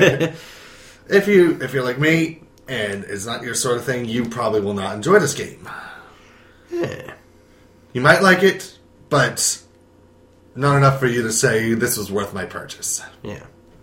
Speaker 1: If you're like me and it's not your sort of thing, you probably will not enjoy this game.
Speaker 2: Yeah.
Speaker 1: You might like it, but not enough for you to say this was worth my purchase.
Speaker 2: Yeah.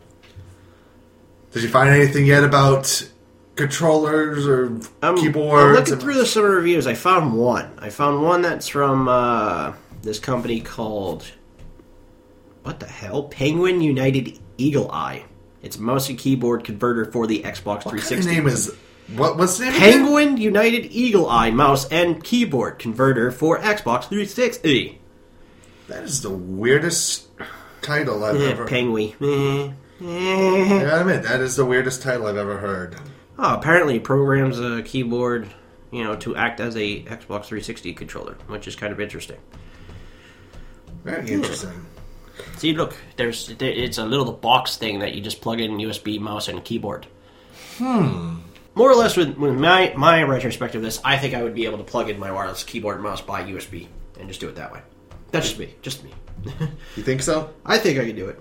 Speaker 1: Did you find anything yet about controllers or keyboards?
Speaker 2: I'm looking through the summer reviews. I found one that's from this company called... What the hell? Penguin United Eagle Eye. It's a mouse and keyboard converter for the Xbox 360.
Speaker 1: What kind of name is... What's the name
Speaker 2: Penguin
Speaker 1: again?
Speaker 2: United Eagle Eye mouse and keyboard converter for Xbox 360.
Speaker 1: That is the weirdest title I've ever...
Speaker 2: Penguin.
Speaker 1: I gotta admit, that is the weirdest title I've ever heard.
Speaker 2: Oh, apparently it programs a keyboard, to act as a Xbox 360 controller, which is kind of interesting.
Speaker 1: Very interesting.
Speaker 2: See, look, it's a little box thing that you just plug in USB mouse and keyboard. More or less, with my retrospective of this, I think I would be able to plug in my wireless keyboard and mouse by USB and just do it that way. That's just me.
Speaker 1: You think so?
Speaker 2: I think I can do it.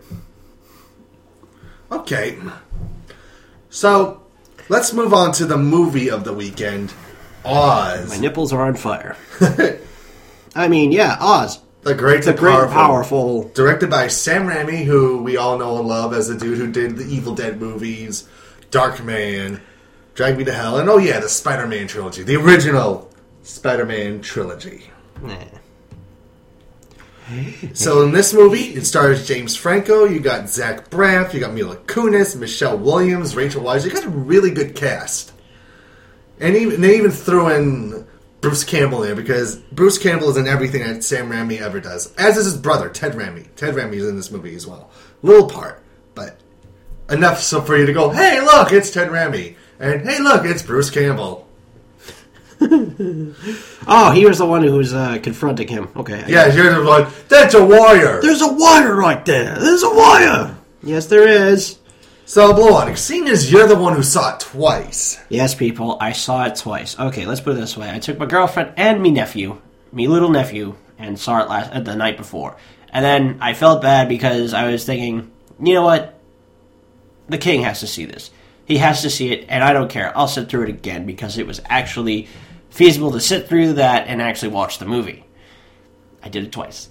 Speaker 1: Okay. So, let's move on to the movie of the weekend, Oz.
Speaker 2: My nipples are on fire. I mean, yeah, Oz.
Speaker 1: The Great and
Speaker 2: Powerful.
Speaker 1: Directed by Sam Raimi, who we all know and love as the dude who did the Evil Dead movies, Darkman, Drag Me to Hell, and the Spider-Man trilogy. The original Spider-Man trilogy.
Speaker 2: Nah.
Speaker 1: So in this movie, it stars James Franco, you got Zach Braff, you got Mila Kunis, Michelle Williams, Rachel Weisz. You got a really good cast. And they even threw in Bruce Campbell there because Bruce Campbell is in everything that Sam Raimi ever does. As is his brother, Ted Raimi. Ted Raimi is in this movie as well. Little part, but enough so for you to go, hey, look, it's Ted Raimi. And hey, look, it's Bruce Campbell.
Speaker 2: Oh, he was the one who was confronting him. Okay.
Speaker 1: Yeah, you're the one. That's a wire.
Speaker 2: There's a wire right there. There's a wire. Yes, there is.
Speaker 1: So, Blow On, seeing as you're the one who saw it twice.
Speaker 2: Yes, people, I saw it twice. Okay, let's put it this way. I took my girlfriend and me little nephew, and saw it the night before. And then I felt bad because I was thinking, you know what? The king has to see this. He has to see it, and I don't care. I'll sit through it again because it was actually feasible to sit through that and actually watch the movie. I did it twice.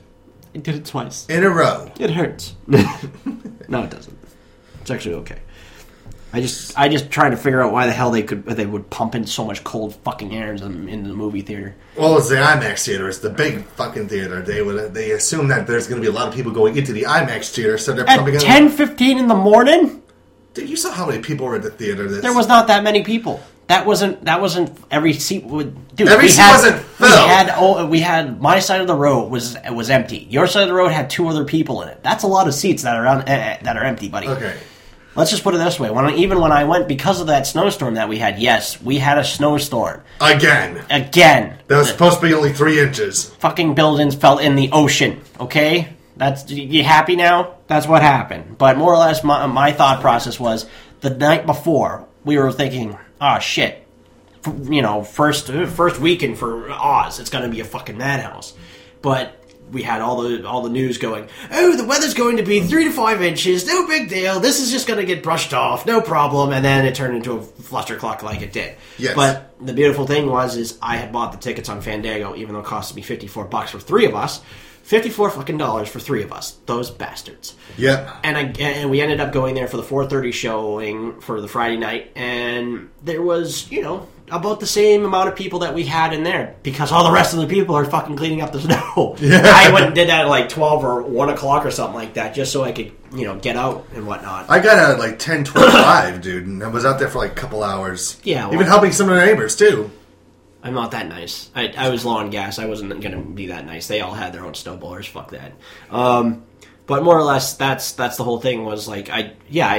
Speaker 1: In a row.
Speaker 2: It hurts. No, it doesn't. It's actually okay. I just tried to figure out why the hell they would pump in so much cold fucking air in the movie theater.
Speaker 1: Well, it's the IMAX theater. It's the big fucking theater. They assume that there's going to be a lot of people going into the IMAX theater, so they're pumping
Speaker 2: at 10:15 in the morning.
Speaker 1: Dude, you saw how many people were at the theater.
Speaker 2: There was not that many people. That wasn't every seat would. Dude,
Speaker 1: every seat wasn't filled.
Speaker 2: We had my side of the road was empty. Your side of the road had 2 other people in it. That's a lot of seats that are empty, buddy.
Speaker 1: Okay.
Speaker 2: Let's just put it this way. Even when I went, because of that snowstorm that we had, yes, we had a snowstorm.
Speaker 1: Again.
Speaker 2: That
Speaker 1: was supposed to be only 3 inches.
Speaker 2: Fucking buildings fell in the ocean, okay? You happy now? That's what happened. But more or less, my thought process was, the night before, we were thinking, oh, shit. You know, first weekend for Oz, it's going to be a fucking madhouse. But we had all the news going, oh, the weather's going to be 3 to 5 inches, no big deal, this is just going to get brushed off, no problem, and then it turned into a flustercluck like it did.
Speaker 1: Yes.
Speaker 2: But the beautiful thing is I had bought the tickets on Fandango, even though it cost me $54 for 3 of us, $54 fucking dollars for 3 of us, those bastards.
Speaker 1: Yep.
Speaker 2: And we ended up going there for the 4:30 showing for the Friday night, and there was, about the same amount of people that we had in there because all the rest of the people are fucking cleaning up the snow. Yeah. I went and did that at like 12 or 1 o'clock or something like that just so I could, get out and whatnot.
Speaker 1: I got out at like 10:25, dude, and I was out there for like a couple hours.
Speaker 2: Yeah. Well,
Speaker 1: even helping some of the neighbors, too.
Speaker 2: I'm not that nice. I was low on gas. I wasn't going to be that nice. They all had their own snowblowers. Fuck that. But more or less, that's the whole thing was like, I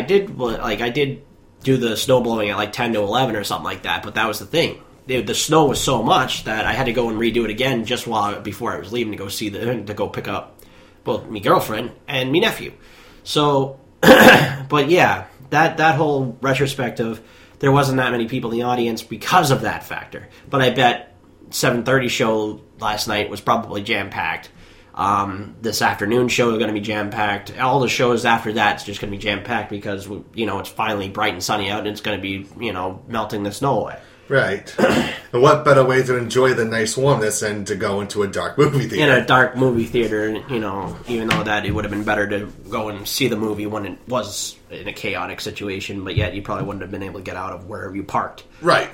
Speaker 2: did do the snow blowing at like 10 to 11 or something like that, but that was the thing. The snow was so much that I had to go and redo it again just before I was leaving to go pick up both me girlfriend and me nephew. So, but yeah, that whole retrospective, there wasn't that many people in the audience because of that factor. But I bet 7:30 show last night was probably jam-packed. This afternoon show is going to be jam-packed. All the shows after that is just going to be jam-packed because, it's finally bright and sunny out and it's going to be, melting the snow away.
Speaker 1: Right. And what better way to enjoy the nice warmness than to go into a dark movie theater?
Speaker 2: In a dark movie theater, even though that it would have been better to go and see the movie when it was in a chaotic situation, but yet you probably wouldn't have been able to get out of wherever you parked.
Speaker 1: Right.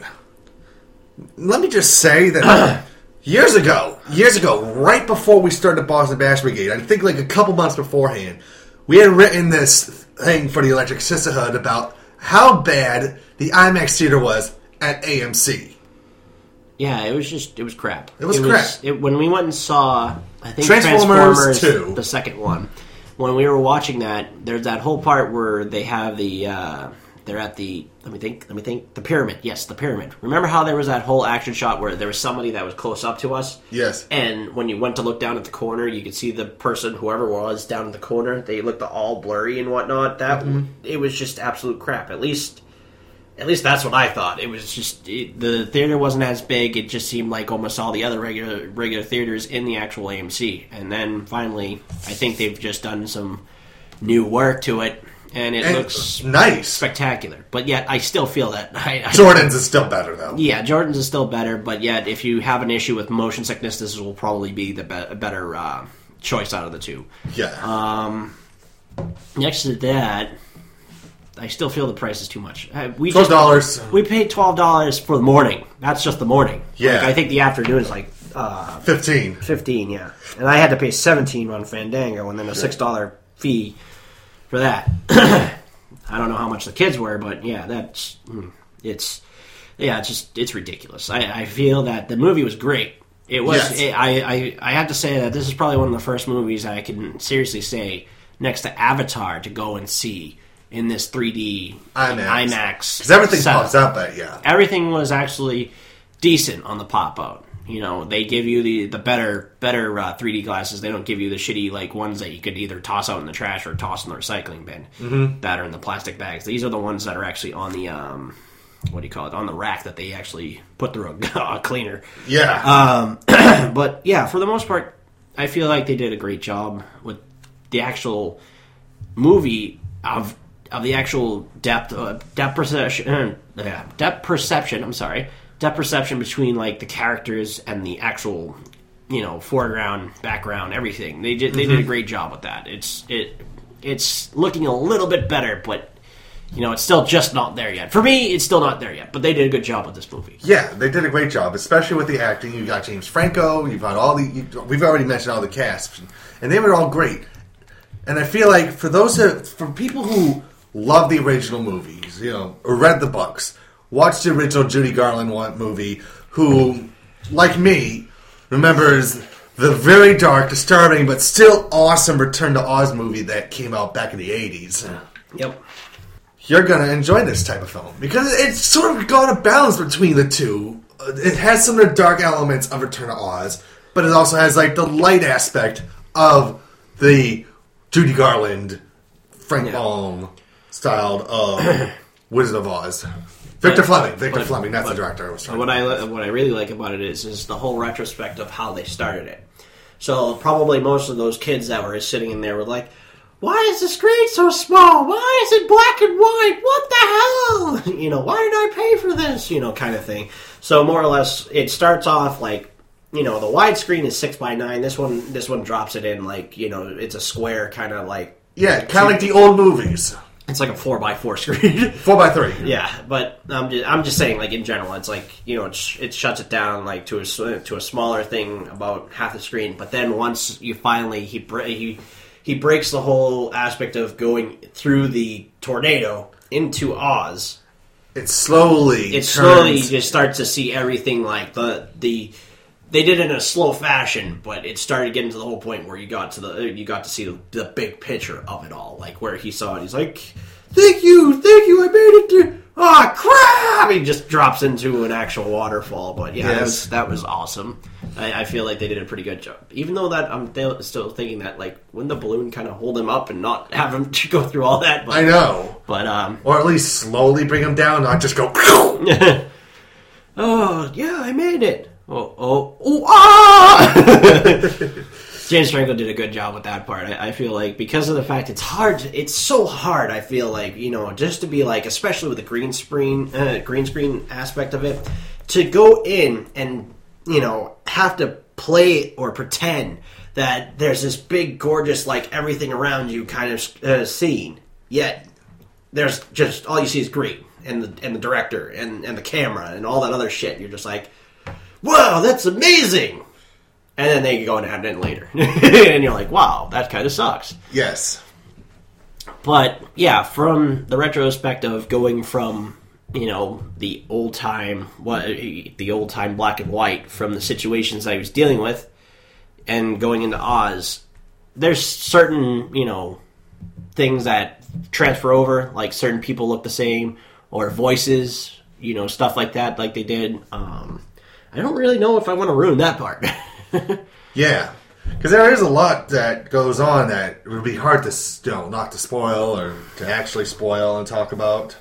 Speaker 1: Let me just say that years ago, right before we started Boston Bash Brigade, I think like a couple months beforehand, we had written this thing for the Electric Sisterhood about how bad the IMAX theater was at AMC.
Speaker 2: Yeah, it was crap.
Speaker 1: It was crap.
Speaker 2: When we went and saw, I think
Speaker 1: Transformers 2,
Speaker 2: the second one, when we were watching that, there's that whole part where they have they're at the, let me think, the pyramid. Yes, the pyramid. Remember how there was that whole action shot where there was somebody that was close up to us?
Speaker 1: Yes.
Speaker 2: And when you went to look down at the corner, you could see the person, whoever was, down in the corner. They looked all blurry and whatnot. It was just absolute crap. At least that's what I thought. It was just, the theater wasn't as big. It just seemed like almost all the other regular theaters in the actual AMC. And then finally, I think they've just done some new work to it. And it looks
Speaker 1: nice,
Speaker 2: spectacular. But yet, I still feel that
Speaker 1: Jordan's is still better, though.
Speaker 2: Yeah, Jordan's is still better. But yet, if you have an issue with motion sickness, this will probably be the better choice out of the two.
Speaker 1: Yeah.
Speaker 2: Next to that, I still feel the price is too much.
Speaker 1: $12.
Speaker 2: We paid $12 for the morning. That's just the morning.
Speaker 1: Yeah.
Speaker 2: I think the afternoon is like
Speaker 1: 15.
Speaker 2: 15, yeah. And I had to pay $17 on Fandango, and then a $6 fee for that. I don't know how much the kids were, but yeah, it's Yeah, it's ridiculous. I feel that the movie was great. It was.
Speaker 1: Yes.
Speaker 2: I have to say that this is probably one of the first movies I can seriously say next to Avatar to go and see in this 3D IMAX.
Speaker 1: Because everything
Speaker 2: setup.
Speaker 1: pops up at you.
Speaker 2: Everything was actually decent on the pop out. You know, they give you the better 3D glasses. They don't give you the shitty like ones that you could either toss out in the trash or toss in the recycling bin that are in the plastic bags. These are the ones that are actually on the what do you call it, on the rack that they actually put through a cleaner.
Speaker 1: Yeah.
Speaker 2: But yeah, for the most part, I feel like they did a great job with the actual movie of the actual depth perception. Depth perception between like the characters and the actual, foreground, background, everything. They did a great job with that. It's looking a little bit better, but it's still just not there yet. For me, it's still not there yet. But they did a good job with this movie.
Speaker 1: Yeah, they did a great job, especially with the acting. You got James Franco. You've got we've already mentioned all the cast, and they were all great. And I feel like for people who love the original movies, or read the books, watched the original Judy Garland movie, who, like me, remembers the very dark, disturbing, but still awesome Return to Oz movie that came out back in the 80s.
Speaker 2: Yep.
Speaker 1: You're going to enjoy this type of film because it's sort of got a balance between the two. It has some of the dark elements of Return to Oz, but it also has like the light aspect of the Judy Garland, Frank Baum styled Wizard of Oz. Victor Fleming, that's the director I was trying
Speaker 2: what I really like about it is the whole retrospect of how they started it. So probably most of those kids that were sitting in there were like, why is the screen so small? Why is it black and white? What the hell? Why did I pay for this? Kind of thing. So more or less, it starts off like, the widescreen is 6:9. This one drops it in like, it's a square kind of like.
Speaker 1: Yeah, kind of like the old movies.
Speaker 2: It's like a 4x4 screen.
Speaker 1: 4x3.
Speaker 2: Yeah, but I'm just saying, like in general, it's like it shuts it down like to a smaller thing about half the screen. But then once you finally he breaks the whole aspect of going through the tornado into Oz.
Speaker 1: It slowly
Speaker 2: you just start to see everything like they did it in a slow fashion, but it started getting to the whole point where you got to see the big picture of it all, like where he saw it. He's like, "Thank you, I made it through." Oh crap! He just drops into an actual waterfall. But yeah,
Speaker 1: yes.
Speaker 2: that was awesome. I feel like they did a pretty good job. Even though that I'm still thinking that like wouldn't the balloon kind of hold him up and not have him go through all that? But,
Speaker 1: I know,
Speaker 2: but
Speaker 1: or at least slowly bring him down, not just go.
Speaker 2: Oh yeah, I made it. James Franco did a good job with that part. I feel like because of the fact it's hard, it's so hard. I feel like just to be like, especially with the green screen aspect of it, to go in and have to play or pretend that there's this big, gorgeous, like everything around you kind of scene. Yet there's just all you see is green and the director and the camera and all that other shit. You're just like, wow, that's amazing. And then they go and add it in later. And you're like, wow, that kind of sucks.
Speaker 1: Yes.
Speaker 2: But, yeah, from the retrospect of going from, the old time black and white from the situations I was dealing with and going into Oz, there's certain, things that transfer over, like certain people look the same, or voices, stuff like that, like they did. I don't really know if I want to ruin that part.
Speaker 1: Yeah, because there is a lot that goes on that it would be hard to, not to spoil or to actually spoil and talk about.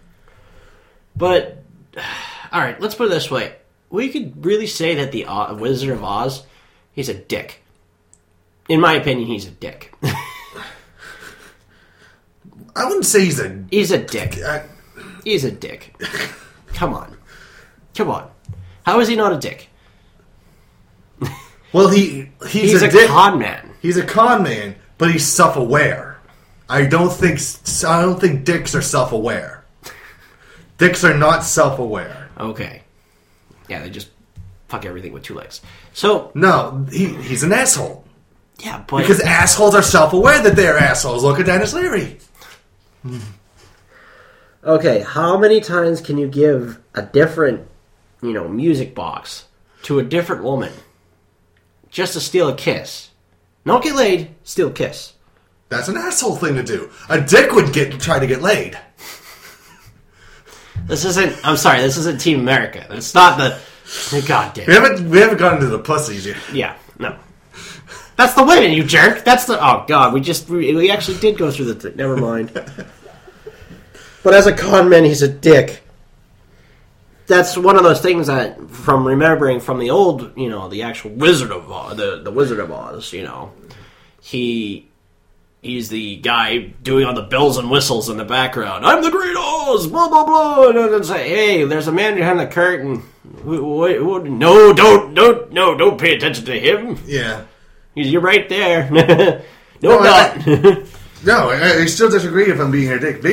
Speaker 2: But, alright, let's put it this way. We could really say that the Wizard of Oz, he's a dick. In my opinion, he's a dick.
Speaker 1: I wouldn't say he's a...
Speaker 2: He's a dick. He's a dick. Come on. How is he not a dick?
Speaker 1: Well, he's
Speaker 2: a
Speaker 1: dick.
Speaker 2: con man.
Speaker 1: He's a con man, but he's self-aware. I don't think dicks are self-aware. Dicks are not self-aware.
Speaker 2: Okay. Yeah, they just fuck everything with two legs. So
Speaker 1: no, he's an asshole.
Speaker 2: Yeah, but
Speaker 1: because assholes are self-aware that they're assholes. Look at Dennis Leary.
Speaker 2: Okay, how many times can you give a different, music box to a different woman just to steal a kiss? Don't get laid, steal a kiss.
Speaker 1: That's an asshole thing to do. A dick would try to get laid.
Speaker 2: This isn't Team America. That's not the... God damn.
Speaker 1: We haven't gone into the pussies yet.
Speaker 2: Yeah, no. That's the women, you jerk. That's the... Oh, God, we actually did go through the... Never mind. But as a con man, he's a dick. That's one of those things that, from remembering from the old, the actual Wizard of Oz, the Wizard of Oz, he's the guy doing all the bells and whistles in the background. I'm the Great Oz, blah, blah, blah. And then say, hey, there's a man behind the curtain. No, don't pay attention to him.
Speaker 1: Yeah.
Speaker 2: You're right there. No, not.
Speaker 1: No, I still disagree if I'm being a dick.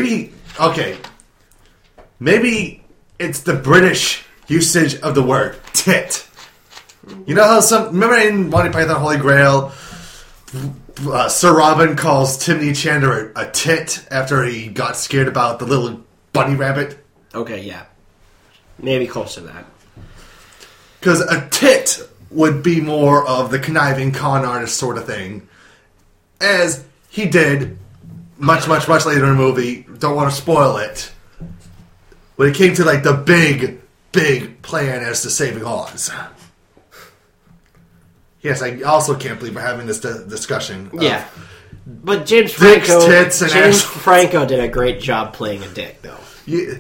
Speaker 1: Maybe it's the British usage of the word tit. You know how remember in Monty Python Holy Grail, Sir Robin calls Timothy Chandler a tit after he got scared about the little bunny rabbit?
Speaker 2: Okay, yeah. Maybe close to that.
Speaker 1: Because a tit would be more of the conniving con artist sort of thing. As he did much, much, much later in the movie. Don't want to spoil it. When it came to like the big, big plan as to saving Oz. Yes, I also can't believe we're having this discussion.
Speaker 2: Yeah. But James Franco
Speaker 1: tits,
Speaker 2: Franco did a great job playing a dick, though.
Speaker 1: Yeah,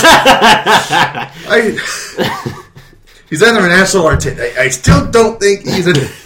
Speaker 1: he's either an asshole or a tit. I still don't think he's a dick.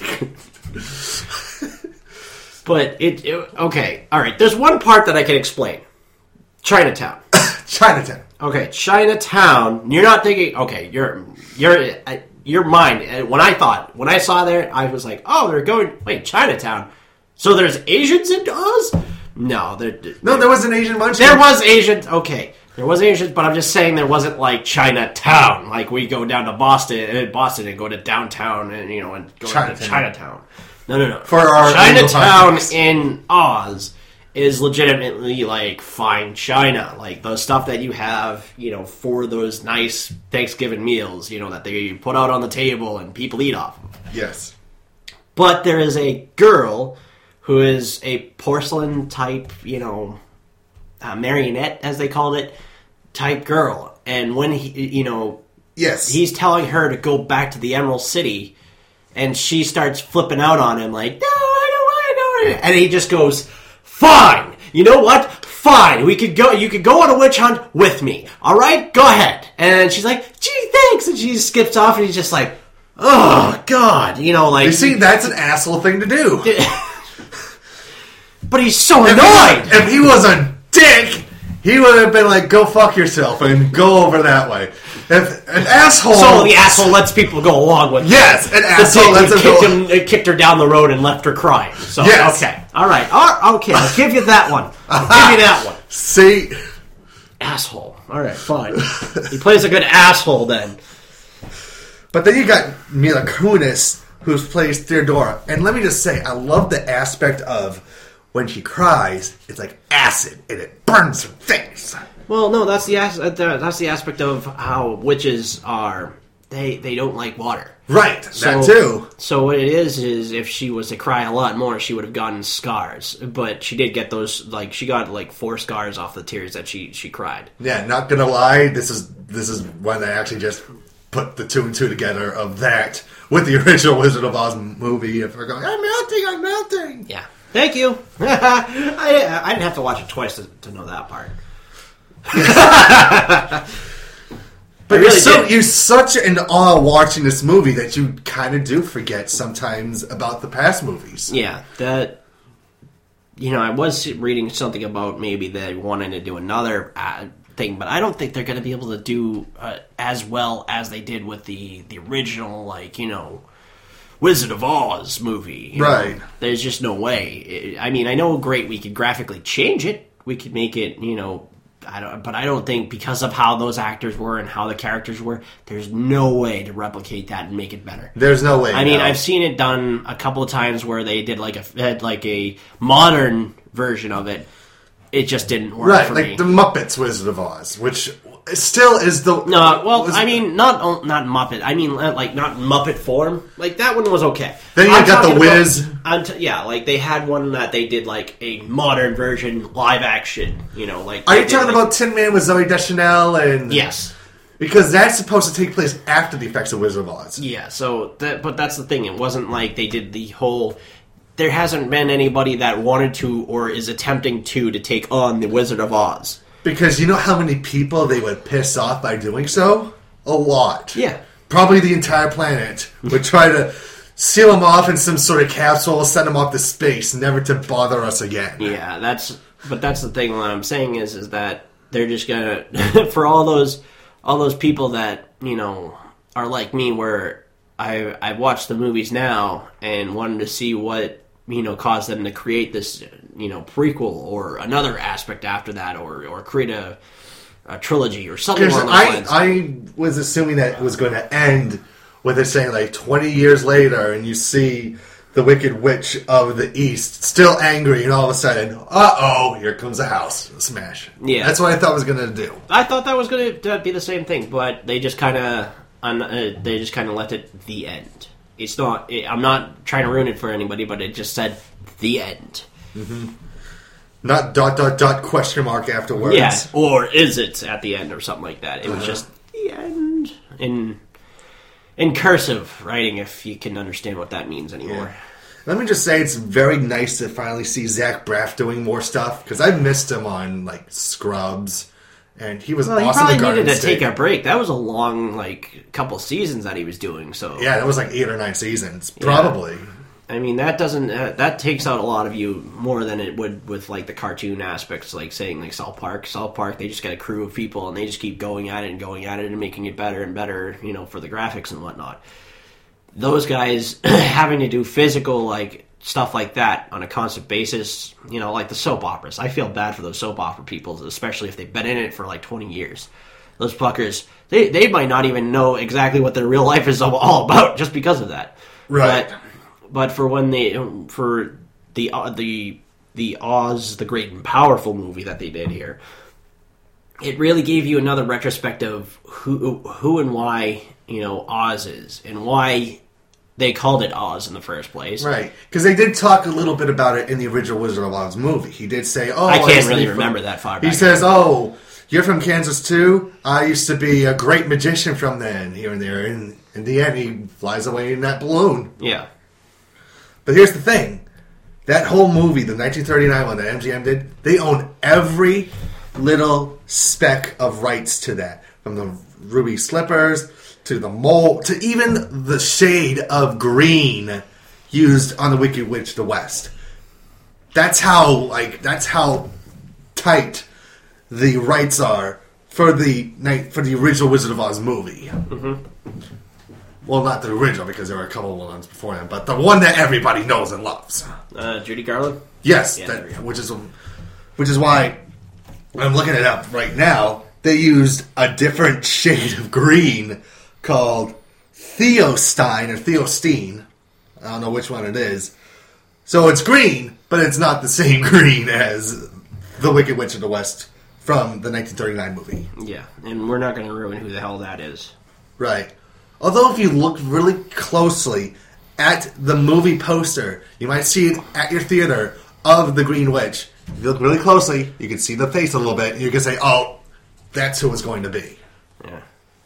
Speaker 2: But okay, all right. There's one part that I can explain. Chinatown.
Speaker 1: Chinatown.
Speaker 2: Okay, Chinatown. You're not thinking. Okay, your mind. When I saw there, I was like, oh, they're going. Wait, Chinatown. So there's Asians in Oz? No,
Speaker 1: there was an Asian munchkin.
Speaker 2: There was Asians. Okay, there was Asians, but I'm just saying there wasn't like Chinatown. Like we go down to Boston and go to downtown and go to Chinatown. No.
Speaker 1: For our
Speaker 2: Chinatown in Oz is legitimately like fine china, like the stuff that you have, for those nice Thanksgiving meals, that they put out on the table and people eat off of.
Speaker 1: Yes.
Speaker 2: But there is a girl who is a porcelain type, marionette, as they called it, type girl. And when
Speaker 1: yes,
Speaker 2: he's telling her to go back to the Emerald City, and she starts flipping out on him like, no, I don't want to go. And he just goes, fine. You know what? Fine. You could go on a witch hunt with me. All right? Go ahead. And she's like, gee, thanks. And she skips off, and he's just like, oh, God.
Speaker 1: You see, that's an asshole thing to do.
Speaker 2: But he's so annoyed.
Speaker 1: If he was a dick, he would have been like, go fuck yourself and go over that way. If an asshole...
Speaker 2: So the asshole lets people go along with
Speaker 1: yes, an asshole lets him go...
Speaker 2: kicked her down the road and left her crying. So,
Speaker 1: yes.
Speaker 2: Okay. All right. Okay, I'll give you that one.
Speaker 1: See?
Speaker 2: Asshole. All right, fine. He plays a good asshole then.
Speaker 1: But then you got Mila Kunis, who plays Theodora. And let me just say, I love the aspect of when she cries, it's like acid, and it burns her face.
Speaker 2: Well, no, that's the aspect of how witches are. They don't like water.
Speaker 1: Right, that too.
Speaker 2: So what it is if she was to cry a lot more, she would have gotten scars. But she did get those, she got 4 scars off the tears that she cried. Yeah,
Speaker 1: not gonna lie, this is when they actually just put the 2 and 2 together of that with the original Wizard of Oz movie. If we're going, I'm melting.
Speaker 2: Yeah. Thank you. I didn't have to watch it twice to know that part.
Speaker 1: But you're such in awe watching this movie that you kind of do forget sometimes about the past movies.
Speaker 2: Yeah, I was reading something about maybe they wanted to do another thing, but I don't think they're going to be able to do as well as they did with the original, Wizard of Oz movie.
Speaker 1: Right.
Speaker 2: There's just no way. I mean, I know we could graphically change it. We could make it, but I don't think because of how those actors were and how the characters were, there's no way to replicate that and make it better.
Speaker 1: There's no way.
Speaker 2: I mean, I've seen it done a couple of times where they did a modern version of it, it just didn't work
Speaker 1: Right,
Speaker 2: for
Speaker 1: like
Speaker 2: me.
Speaker 1: the Muppets Wizard of Oz, which still is the...
Speaker 2: No, well,
Speaker 1: was-
Speaker 2: I mean, not Muppet. I mean, like, not Muppet form. Like, that one was okay.
Speaker 1: Then you
Speaker 2: I'm
Speaker 1: got
Speaker 2: talking
Speaker 1: The Wiz.
Speaker 2: yeah, like, they had one that they did, like, a modern version, live action, you know, like...
Speaker 1: Are
Speaker 2: they
Speaker 1: you
Speaker 2: did,
Speaker 1: talking
Speaker 2: like-
Speaker 1: about Tin Man with Zoe Deschanel and...
Speaker 2: Yes.
Speaker 1: Because that's supposed to take place after the effects of Wizard of Oz.
Speaker 2: Yeah, so, but that's the thing. It wasn't like they did the whole... There hasn't been anybody that wanted to or is attempting to take on the Wizard of Oz.
Speaker 1: Because you know how many people they would piss off by doing so? A lot.
Speaker 2: Yeah.
Speaker 1: Probably the entire planet would try to seal them off in some sort of capsule, send them off to space, never to bother us again.
Speaker 2: Yeah, that's the thing. What I'm saying is that they're just gonna for all those people that, you know, are like me, where I watched the movies now and wanted to see what, you know, caused them to create this, you know, prequel or another aspect after that, or create a trilogy or something
Speaker 1: Because
Speaker 2: along those lines.
Speaker 1: I was assuming that it was going to end with it saying like 20 years later, and you see the Wicked Witch of the East still angry, and all of a sudden, here comes a house smash.
Speaker 2: Yeah.
Speaker 1: That's what I thought it was going to do.
Speaker 2: I thought that was going to be the same thing, but they just kind of left it the end. It's not. I'm not trying to ruin it for anybody, but it just said the end.
Speaker 1: Not ... question mark afterwards.
Speaker 2: Yeah, or is it at the end or something like that? It was just the end in cursive writing, if you can understand what that means anymore.
Speaker 1: Yeah. Let me just say, it's very nice to finally see Zach Braff doing more stuff, because I missed him on like Scrubs, and he was
Speaker 2: Well, he
Speaker 1: awesome.
Speaker 2: probably
Speaker 1: in Garden
Speaker 2: needed to
Speaker 1: State.
Speaker 2: take a break. That was a long, like, couple seasons that he was doing. So
Speaker 1: Yeah, that was like 8 or 9 seasons, probably.
Speaker 2: I mean, that doesn't that takes out a lot of you more than it would with, like, the cartoon aspects, like saying like South Park. South Park, they just got a crew of people and they just keep going at it and making it better and better, you know, for the graphics and whatnot. Those guys having to do physical, like, stuff like that on a constant basis, you know, like the soap operas. I feel bad for those soap opera people, especially if they've been in it for like 20 years. Those fuckers, they might not even know exactly what their real life is all about just because of that.
Speaker 1: Right.
Speaker 2: But for when for the Oz, the Great and Powerful movie that they did here, it really gave you another retrospective who and why, you know, Oz is and why they called it Oz in the first place.
Speaker 1: Right. Because they did talk a little bit about it in the original Wizard of Oz movie. He did say,
Speaker 2: I can't
Speaker 1: used to
Speaker 2: really
Speaker 1: be from-"
Speaker 2: remember that far
Speaker 1: He
Speaker 2: back.
Speaker 1: says, you're from Kansas too? I used to be a great magician from then, here and there. And in the end, he flies away in that balloon.
Speaker 2: Yeah.
Speaker 1: But here's the thing. That whole movie, the 1939 one that MGM did, they own every little speck of rights to that. From the ruby slippers, to the mole, to even the shade of green used on the Wicked Witch of the West. That's how tight the rights are for the original Wizard of Oz movie. Mm-hmm. Well, not the original, because there were a couple of ones before him, but the one that everybody knows and loves.
Speaker 2: Judy Garland?
Speaker 1: Yes,
Speaker 2: Yeah, there we go.
Speaker 1: which is why I'm looking it up right now. They used a different shade of green called Theostine or Theostine. I don't know which one it is. So it's green, but it's not the same green as the Wicked Witch of the West from the 1939 movie.
Speaker 2: Yeah, and we're not going to ruin who the hell that is.
Speaker 1: Right. Although if you look really closely at the movie poster, you might see it at your theater of the Green Witch. If you look really closely, you can see the face a little bit, and you can say, oh, that's who it's going to be.
Speaker 2: Yeah.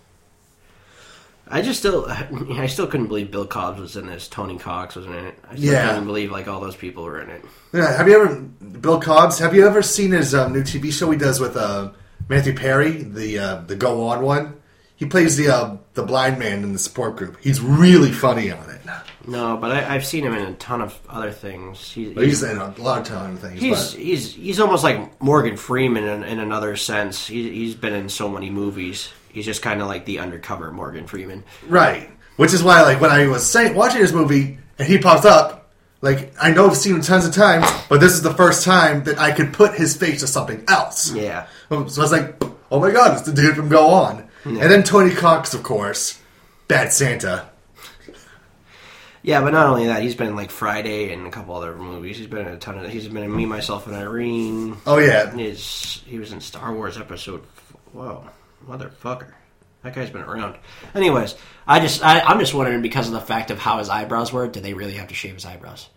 Speaker 2: I still couldn't believe Bill Cobbs was in this. Tony Cox was in it. I still
Speaker 1: Yeah.
Speaker 2: couldn't believe, like, all those people were in it.
Speaker 1: Yeah, Bill Cobbs, have you ever seen his new TV show he does with Matthew Perry, the Go On one? He plays the blind man in the support group. He's really funny on it.
Speaker 2: No, but I've seen him in a ton of other things.
Speaker 1: He's in a lot of time things.
Speaker 2: He's almost like Morgan Freeman in another sense. He's been in so many movies. He's just kind of like the undercover Morgan Freeman.
Speaker 1: Right. Which is why, like, when I was watching this movie and he pops up, like, I know I've seen him tons of times, but this is the first time that I could put his face to something else.
Speaker 2: Yeah.
Speaker 1: So I was like, oh my god, it's the dude from Go On. Yeah. And then Tony Cox, of course. Bad Santa.
Speaker 2: Yeah, but not only that, he's been in like Friday and a couple other movies. He's been in a ton of. He's been in Me, Myself, and Irene.
Speaker 1: Oh yeah,
Speaker 2: He was in Star Wars Episode. Whoa, motherfucker! That guy's been around. Anyways, I'm just wondering, because of the fact of how his eyebrows were, did they really have to shave his eyebrows?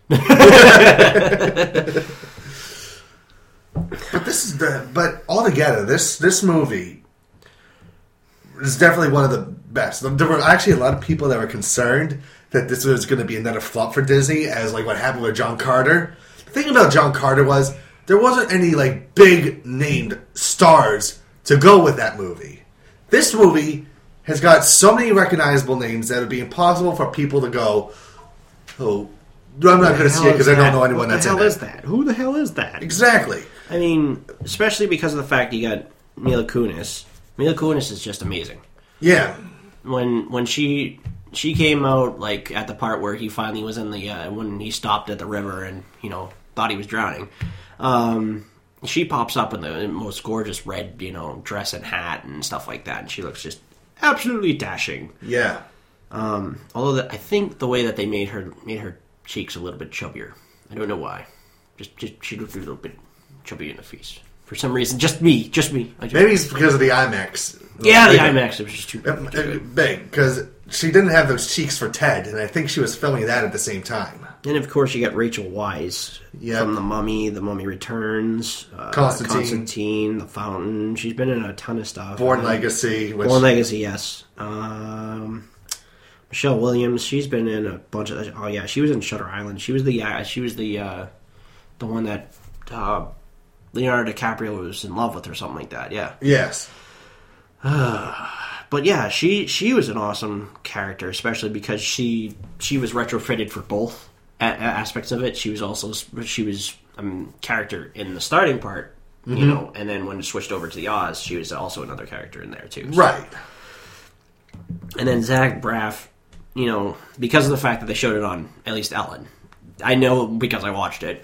Speaker 1: But altogether, this movie is definitely one of the best. There were actually a lot of people that were concerned that this was going to be another flop for Disney, as like what happened with John Carter. The thing about John Carter was there wasn't any like big named stars to go with that movie. This movie has got so many recognizable names that it would be impossible for people to go, oh, I'm not going to see it because I don't know anyone that's in it.
Speaker 2: What the hell is that? Who the hell is that?
Speaker 1: Exactly.
Speaker 2: I mean, especially because of the fact you got Mila Kunis. Mila Kunis is just amazing.
Speaker 1: Yeah.
Speaker 2: When she came out, like at the part where he finally was in the when he stopped at the river and thought he was drowning, she pops up in the most gorgeous red dress and hat and stuff like that, and she looks just absolutely dashing.
Speaker 1: Yeah.
Speaker 2: Although I think the way that they made her cheeks a little bit chubbier. I don't know why. Just she looked a little bit chubby in the face for some reason. Just me.
Speaker 1: Maybe it's because of the IMAX.
Speaker 2: Yeah, the IMAX. It was just too
Speaker 1: big because she didn't have those cheeks for Ted, and I think she was filming that at the same time.
Speaker 2: And of course, you got Rachel Weisz from The Mummy, The Mummy Returns, Constantine, The Fountain. She's been in a ton of stuff.
Speaker 1: Born Legacy,
Speaker 2: yes. Michelle Williams, she's been in a bunch of. Oh yeah, she was in Shutter Island. She was the one that Leonardo DiCaprio was in love with, or something like that. Yeah.
Speaker 1: Yes.
Speaker 2: But yeah, she was an awesome character, especially because she was retrofitted for both aspects of it. She was a character in the starting part, and then when it switched over to the Oz, she was also another character in there too. So.
Speaker 1: Right.
Speaker 2: And then Zach Braff, because of the fact that they showed it on at least Ellen, I know because I watched it,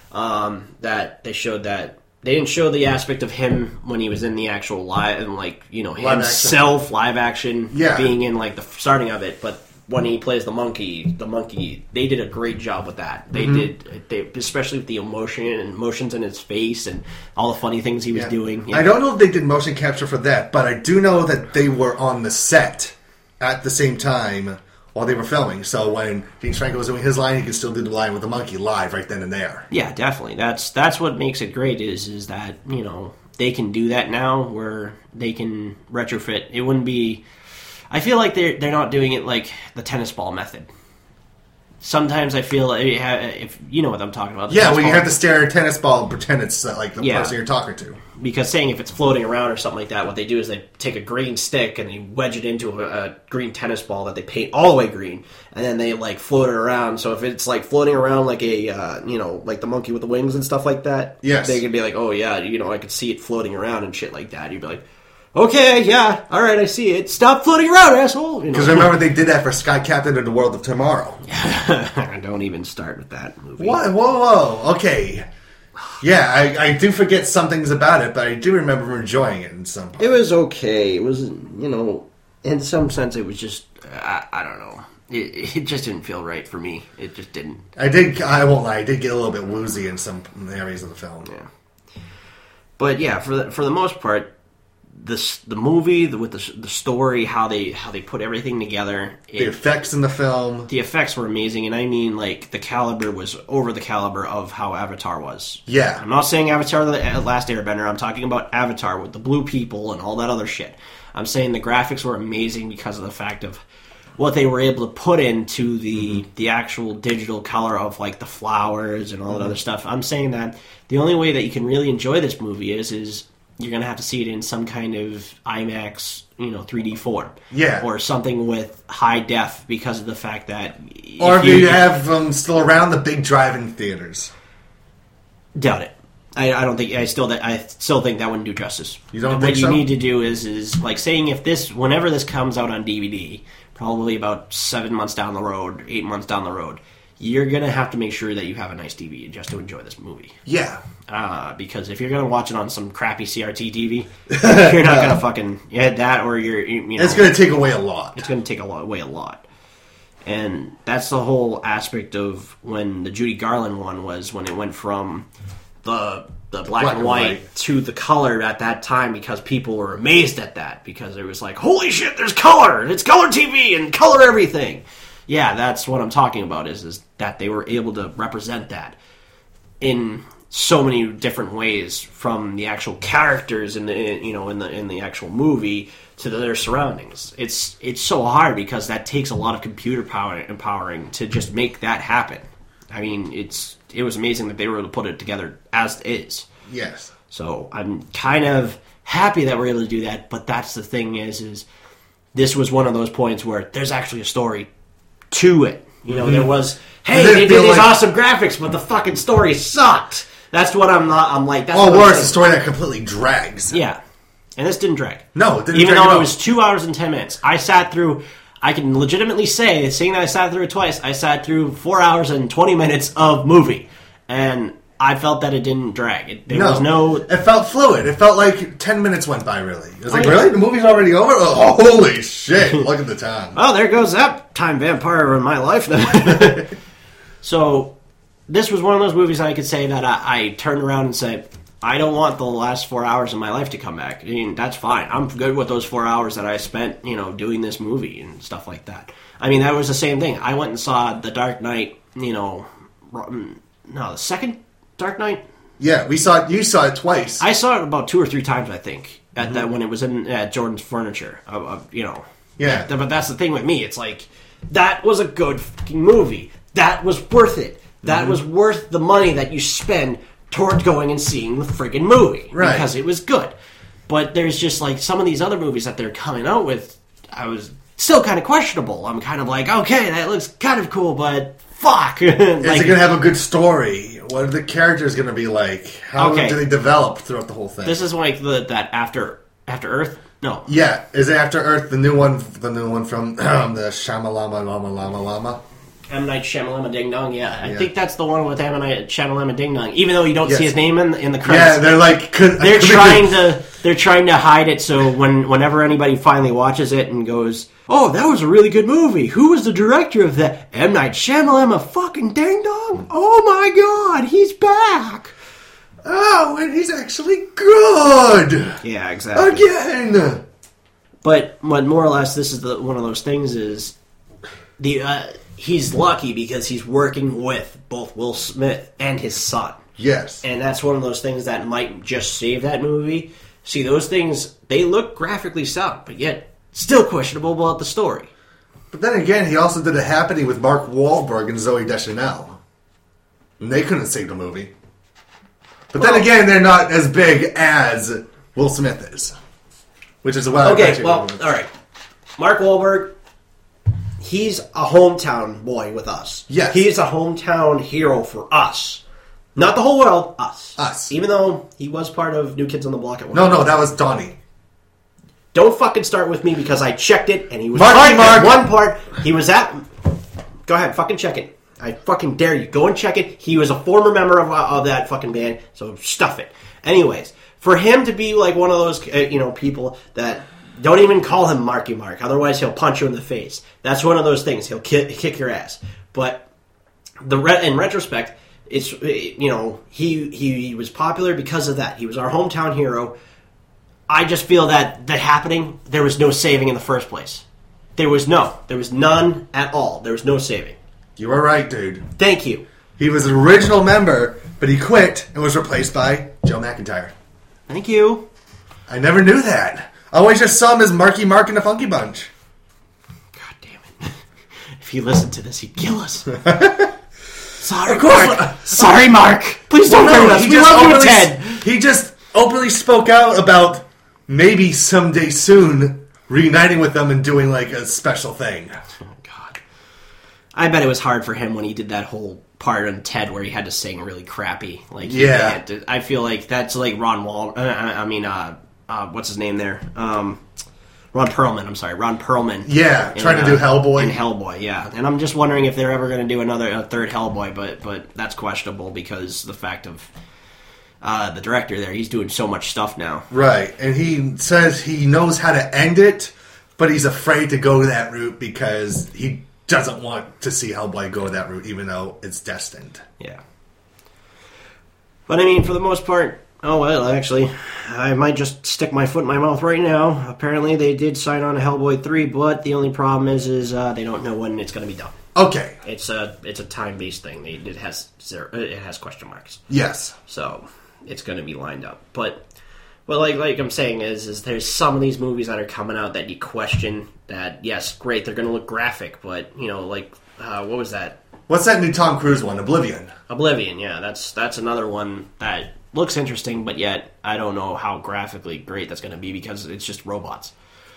Speaker 2: that they showed that. They didn't show the aspect of him when he was in the actual live, and himself live action being in like the starting of it. But when he plays the monkey, they did a great job with that. They did, especially with the emotions in his face and all the funny things he was doing. Yeah.
Speaker 1: I don't know if they did motion capture for that, but I do know that they were on the set at the same time while they were filming. So when James Franco was doing his line, he could still do the line with the monkey live right then and there.
Speaker 2: Yeah, definitely. That's what makes it great is that, they can do that now where they can retrofit. It wouldn't be... I feel like they're not doing it like the tennis ball method. Sometimes I feel if you know what I'm talking about.
Speaker 1: You have to stare at a tennis ball and pretend it's like the person you're talking to.
Speaker 2: Because saying if it's floating around or something like that, what they do is they take a green stick and they wedge it into a green tennis ball that they paint all the way green, and then they like float it around. So if it's like floating around like a like the monkey with the wings and stuff like that, they can be like, oh yeah, I could see it floating around and shit like that. You'd be like, okay, yeah, all right, I see it. Stop floating around, asshole.
Speaker 1: Because remember, they did that for Sky Captain of the World of Tomorrow.
Speaker 2: Don't even start with that movie.
Speaker 1: What? Whoa, okay. Yeah, I do forget some things about it, but I do remember enjoying it in some parts.
Speaker 2: It was okay. It was, in some sense, it was just, I don't know. It just didn't feel right for me. It just didn't.
Speaker 1: I won't lie, I did get a little bit woozy in some areas of the film.
Speaker 2: Yeah. But yeah, for the most part, the movie with the story, how they put everything together,
Speaker 1: the effects in the film,
Speaker 2: the effects were amazing, and I mean like the caliber was over the caliber of how Avatar was.
Speaker 1: Yeah,
Speaker 2: I'm not saying Avatar: The Last Airbender. I'm talking about Avatar with the blue people and all that other shit. I'm saying the graphics were amazing because of the fact of what they were able to put into the actual digital color of like the flowers and all that other stuff. I'm saying that the only way that you can really enjoy this movie is you're going to have to see it in some kind of IMAX, 3D form.
Speaker 1: Yeah.
Speaker 2: Or something with high def because of the fact that...
Speaker 1: Or if you have them still around the big drive-in theaters.
Speaker 2: Doubt it. I don't think... I still think that wouldn't do justice.
Speaker 1: You don't think so?
Speaker 2: What you need to do is like saying whenever this comes out on DVD, probably about 7 months down the road, 8 months down the road, you're going to have to make sure that you have a nice TV just to enjoy this movie.
Speaker 1: Yeah.
Speaker 2: Because if you're going to watch it on some crappy CRT TV, you're not going to fucking... that or you're...
Speaker 1: It's going to take away a lot.
Speaker 2: It's going to take away a lot. And that's the whole aspect of when the Judy Garland one was, when it went from the black and white to the color at that time, because people were amazed at that, because it was like, holy shit, there's color! It's color TV and color everything! Yeah, that's what I'm talking about, is that they were able to represent that in so many different ways, from the actual characters in the actual movie to their surroundings. It's so hard because that takes a lot of computer power empowering to just make that happen. I mean, it was amazing that they were able to put it together as is.
Speaker 1: Yes.
Speaker 2: So I'm kind of happy that we're able to do that, but that's the thing is this was one of those points where there's actually a story to it. You know, there was, hey, they did these awesome graphics, but the fucking story sucked. That's what I'm like. That's
Speaker 1: worse, a story that completely drags.
Speaker 2: Yeah. And this didn't drag.
Speaker 1: No, it didn't
Speaker 2: Even
Speaker 1: drag
Speaker 2: though
Speaker 1: at
Speaker 2: it
Speaker 1: all.
Speaker 2: was 2 hours and 10 minutes. I can legitimately say, seeing that I sat through it twice, I sat through 4 hours and 20 minutes of movie. And I felt that it didn't drag. There was no...
Speaker 1: It felt fluid. It felt like 10 minutes went by, really. It was like,
Speaker 2: yeah.
Speaker 1: really? The movie's already over? Oh, holy shit. Look at the time.
Speaker 2: Oh, there goes that time vampire in my life. So, this was one of those movies I could say that I turned around and said, I don't want the last 4 hours of my life to come back. I mean, that's fine. I'm good with those 4 hours that I spent, doing this movie and stuff like that. I mean, that was the same thing. I went and saw The Dark Knight, the second Dark Knight?
Speaker 1: Yeah, you saw it twice.
Speaker 2: I saw it about 2 or 3 times, I think, at that when it was in Jordan's Furniture.
Speaker 1: Yeah.
Speaker 2: But that's the thing with me. It's like, that was a good fucking movie. That was worth it. That was worth the money that you spend toward going and seeing the friggin' movie.
Speaker 1: Right.
Speaker 2: Because it was good. But there's just like some of these other movies that they're coming out with, I was still kind of questionable. I'm kind of like, okay, that looks kind of cool, but fuck.
Speaker 1: Is it going to have a good story? What are the characters going to be like? How do they develop throughout the whole thing?
Speaker 2: This is like that After Earth? No.
Speaker 1: Yeah, is it After Earth the new one from the Shyamalama Lama?
Speaker 2: M. Night Shyamalan Ding Dong, yeah. I think that's the one with M. Night Shyamalan Ding Dong. Even though you don't see his name in the credits.
Speaker 1: Yeah, they're like...
Speaker 2: They're trying to hide it, so whenever anybody finally watches it and goes, oh, that was a really good movie. Who was the director of that? M. Night Shyamalan fucking Ding Dong? Oh my god, he's back!
Speaker 1: Oh, and he's actually good!
Speaker 2: Yeah, exactly.
Speaker 1: Again!
Speaker 2: But more or less, this is one of those things is... he's lucky because he's working with both Will Smith and his son.
Speaker 1: Yes.
Speaker 2: And that's one of those things that might just save that movie. See, those things, they look graphically sound, but yet still questionable about the story.
Speaker 1: But then again, he also did a happening with Mark Wahlberg and Zooey Deschanel. And they couldn't save the movie. But then again, they're not as big as Will Smith is. Which is why
Speaker 2: alright. Mark Wahlberg, he's a hometown boy with us.
Speaker 1: Yes.
Speaker 2: He's a hometown hero for us. Not the whole world, us.
Speaker 1: Us.
Speaker 2: Even though he was part of New Kids on the Block at one
Speaker 1: No,
Speaker 2: point.
Speaker 1: that was Donnie.
Speaker 2: Don't fucking start with me because I checked it and he was
Speaker 1: Marky Mark.
Speaker 2: at one part. He was at... Go ahead, fucking check it. I fucking dare you. Go and check it. He was a former member of that fucking band, so stuff it. Anyways, for him to be like one of those people that don't even call him Marky Mark, otherwise he'll punch you in the face. That's one of those things. He'll kick your ass. But in retrospect, it's he was popular because of that. He was our hometown hero. I just feel that happening, there was no saving in the first place. There was none at all. There was no saving.
Speaker 1: You were right, dude.
Speaker 2: Thank you.
Speaker 1: He was an original member, but he quit and was replaced by Joe McIntyre.
Speaker 2: Thank you.
Speaker 1: I never knew that. I always just saw him as Marky Mark in the Funky Bunch.
Speaker 2: God damn it. If he listened to this, he'd kill us. Sorry,
Speaker 1: Of course.
Speaker 2: Mark. Sorry, Mark. Please don't hurt us. We love you, Ted.
Speaker 1: He just openly spoke out about maybe someday soon reuniting with them and doing like a special thing.
Speaker 2: Oh, God. I bet it was hard for him when he did that whole part on Ted where he had to sing really crappy. I feel like that's like Ron what's his name there? Ron Perlman, I'm sorry. Ron Perlman.
Speaker 1: Yeah, trying to do Hellboy.
Speaker 2: In Hellboy, yeah. And I'm just wondering if they're ever going to do a third Hellboy, but that's questionable because the fact of the director there, he's doing so much stuff now.
Speaker 1: Right, and he says he knows how to end it, but he's afraid to go that route because he doesn't want to see Hellboy go that route, even though it's destined.
Speaker 2: Yeah. But I mean, for the most part, oh well, actually, I might just stick my foot in my mouth right now. Apparently, they did sign on to Hellboy 3, but the only problem is they don't know when it's going to be done.
Speaker 1: Okay.
Speaker 2: It's a time-based thing. It has question marks.
Speaker 1: Yes.
Speaker 2: So it's going to be lined up. But like I'm saying is there's some of these movies that are coming out that you question. That yes, great, they're going to look graphic, but like what was that?
Speaker 1: What's that new Tom Cruise one? Oblivion.
Speaker 2: Oblivion, yeah, that's another one that looks interesting, but yet I don't know how graphically great that's going to be because it's just robots.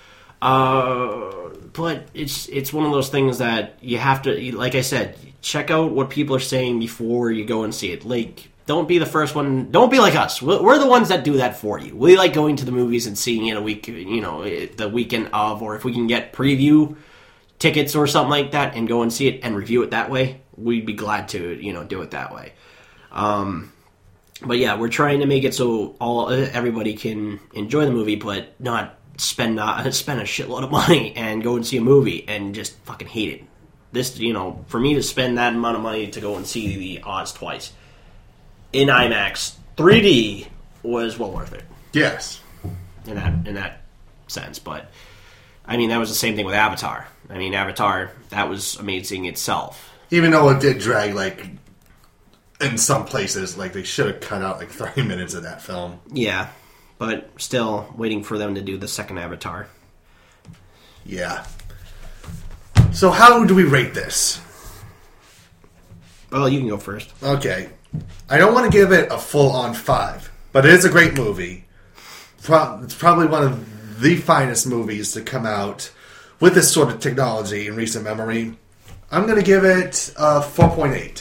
Speaker 2: But it's one of those things that you have to, like I said, check out what people are saying before you go and see it. Like, don't be the first one. Don't be like us. We're the ones that do that for you. We like going to the movies and seeing it a week, the weekend of, or if we can get preview tickets or something like that and go and see it and review it that way, we'd be glad to, do it that way. But yeah, we're trying to make it so everybody can enjoy the movie, but not spend a shitload of money and go and see a movie and just fucking hate it. This, for me to spend that amount of money to go and see the Oz twice in IMAX 3D was well worth it.
Speaker 1: Yes.
Speaker 2: In that sense, but I mean that was the same thing with Avatar. I mean Avatar, that was amazing itself.
Speaker 1: Even though it did drag, like, in some places, like, they should have cut out, like, 30 minutes of that film.
Speaker 2: Yeah, but still waiting for them to do the second Avatar.
Speaker 1: Yeah. So how do we rate this?
Speaker 2: Well, you can go first.
Speaker 1: Okay. I don't want to give it a full-on 5, but it is a great movie. It's probably one of the finest movies to come out with this sort of technology in recent memory. I'm going to give it a 4.8.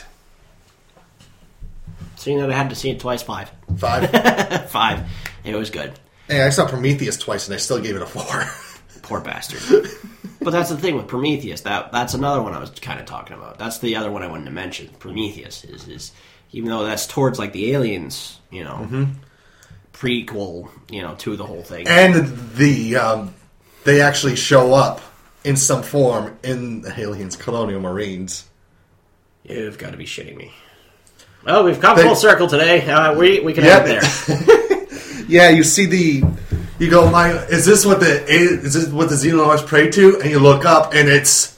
Speaker 2: Seeing that I had to see it twice, 5.
Speaker 1: 5?
Speaker 2: 5. It was good.
Speaker 1: Hey, I saw Prometheus twice and I still gave it a 4.
Speaker 2: Poor bastard. But that's the thing with Prometheus. That's another one I was kind of talking about. That's the other one I wanted to mention. Prometheus is even though that's towards like the Aliens, prequel, to the whole thing.
Speaker 1: And they actually show up in some form in the Aliens Colonial Marines.
Speaker 2: You've got to be shitting me. Well, we've come full circle today. We can end there.
Speaker 1: Yeah, you see you go, is this what the Xenolots pray to? And you look up, and it's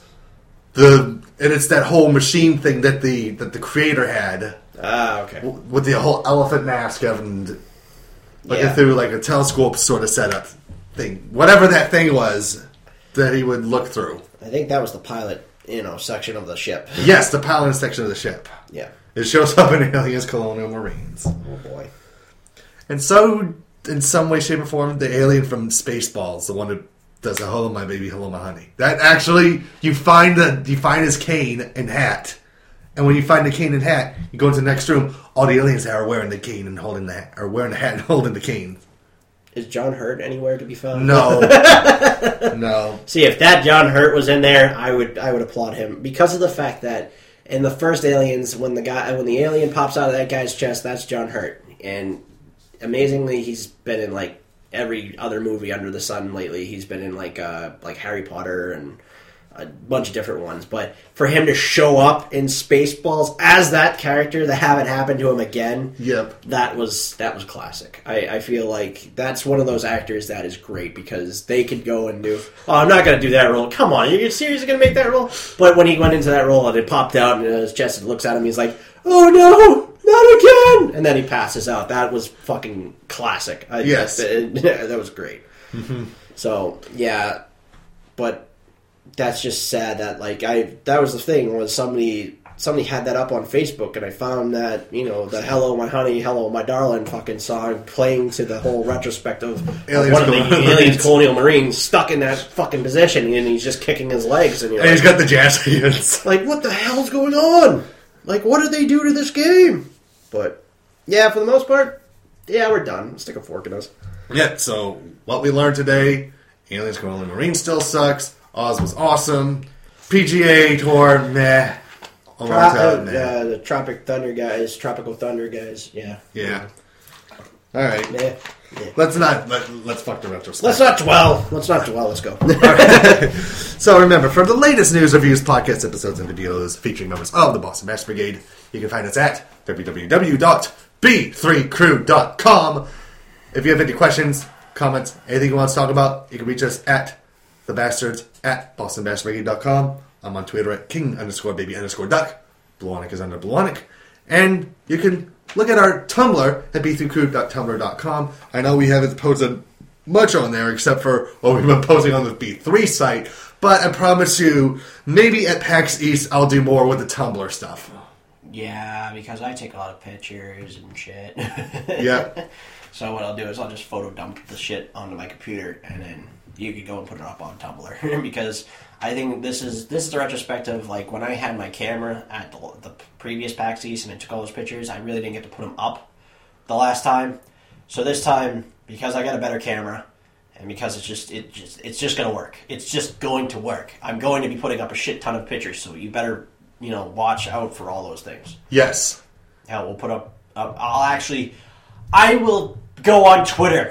Speaker 1: that whole machine thing that the creator had.
Speaker 2: Ah, okay.
Speaker 1: With the whole elephant mask and looking through like a telescope sort of setup thing, whatever that thing was that he would look through.
Speaker 2: I think that was the pilot, section of the ship.
Speaker 1: Yes, the pilot section of the ship.
Speaker 2: Yeah.
Speaker 1: It shows up in Aliens Colonial Marines.
Speaker 2: Oh boy. And
Speaker 1: so, in some way, shape, or form, the alien from Spaceballs, the one that does the "Hello, my baby, hello, my honey." That actually, you find his cane and hat, and when you find the cane and hat, you go into the next room. All the aliens are wearing the cane and holding the hat, or wearing the hat and holding the cane.
Speaker 2: Is John Hurt anywhere to be found?
Speaker 1: No, no.
Speaker 2: See, if that John Hurt was in there, I would applaud him because of the fact that in the first Aliens, when the alien pops out of that guy's chest, that's John Hurt, and amazingly, he's been in like every other movie under the sun lately. He's been in like Harry Potter and a bunch of different ones. But for him to show up in Spaceballs as that character, to have it happen to him again, that was classic. I feel like that's one of those actors that is great because they could go and do. Oh, I'm not going to do that role. Come on, you're seriously going to make that role? But when he went into that role and it popped out and his chest looks at him, he's like, "Oh no! Not again!" And then he passes out. That was fucking classic.
Speaker 1: Yes.
Speaker 2: That was great. Mm-hmm. So, yeah. But that's just sad that, that was the thing, was somebody had that up on Facebook, and I found that, the "Hello, my honey, hello, my darling" fucking song playing to the whole retrospect of one of the Aliens Colonial Marines stuck in that fucking position, and he's just kicking his legs. And
Speaker 1: he's got the jazz hands.
Speaker 2: Like, what the hell's going on? Like, what did they do to this game? But, yeah, for the most part, yeah, we're done. Stick a fork in us.
Speaker 1: Yeah, so what we learned today, Aliens Colonial Marine still sucks. Oz was awesome. PGA Tour, meh.
Speaker 2: The Tropical Thunder guys, yeah.
Speaker 1: Yeah. All right.
Speaker 2: Yeah.
Speaker 1: Let's fuck the retro stuff.
Speaker 2: Let's not dwell. Let's go.
Speaker 1: So remember, for the latest news, reviews, podcasts, episodes, and videos featuring members of the Boston Bash Brigade, you can find us at www.b3crew.com. If you have any questions, comments, anything you want to talk about, you can reach us at thebastards@bostonbashbrigade.com. I'm on Twitter at king_baby_duck. Bluonic is under Bluonic. And you can look at our Tumblr at b3crew.tumblr.com. I know we haven't posted much on there except for what we've been posting on the B3 site, but I promise you, maybe at PAX East I'll do more with the Tumblr stuff.
Speaker 2: Yeah, because I take a lot of pictures and shit.
Speaker 1: Yeah.
Speaker 2: So what I'll do is I'll just photo dump the shit onto my computer, and then you can go and put it up on Tumblr. Because I think this is the retrospective. Like when I had my camera at the previous PAX East and I took all those pictures, I really didn't get to put them up the last time. So this time, because I got a better camera, and because it's just gonna work. It's just going to work. I'm going to be putting up a shit ton of pictures, so you better watch out for all those things.
Speaker 1: Yes.
Speaker 2: Hell, we'll put up. I will go on Twitter.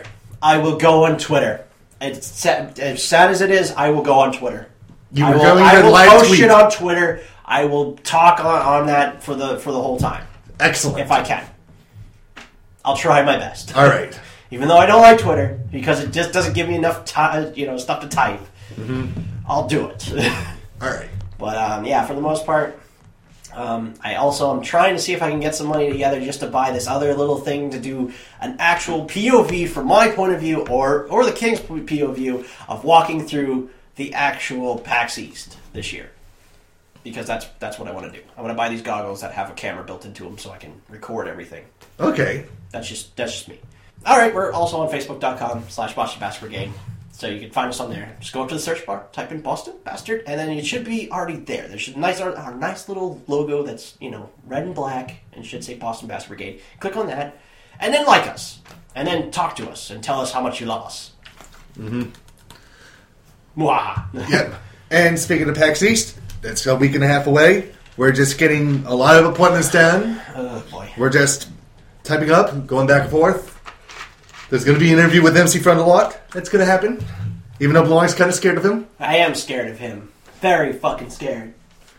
Speaker 2: As sad as it is, I will go on Twitter. I will post shit on Twitter. I will talk on that for the whole time.
Speaker 1: Excellent.
Speaker 2: If I can. I'll try my best.
Speaker 1: All right.
Speaker 2: Even though I don't like Twitter, because it just doesn't give me enough stuff to type, I'll do it.
Speaker 1: All right.
Speaker 2: But, for the most part, I also am trying to see if I can get some money together just to buy this other little thing to do an actual POV from my point of view or the King's POV of walking through the actual PAX East this year. Because that's what I want to do. I want to buy these goggles that have a camera built into them so I can record everything.
Speaker 1: Okay.
Speaker 2: That's just me. All right, we're also on Facebook.com/Boston Bastard Brigade. So you can find us on there. Just go up to the search bar, type in Boston Bastard, and then it should be already there. There should be our nice little logo that's, red and black, and should say Boston Bastard Brigade. Click on that, and then like us. And then talk to us, and tell us how much you love us. Mm-hmm. Mwah.
Speaker 1: Yep. And speaking of PAX East, it's a week and a half away. We're just getting a lot of appointments done.
Speaker 2: Oh, boy.
Speaker 1: We're just typing up, going back and forth. There's going to be an interview with MC Frontalot. That's going to happen. Even though Blanc's kind of scared of him.
Speaker 2: I am scared of him. Very fucking scared.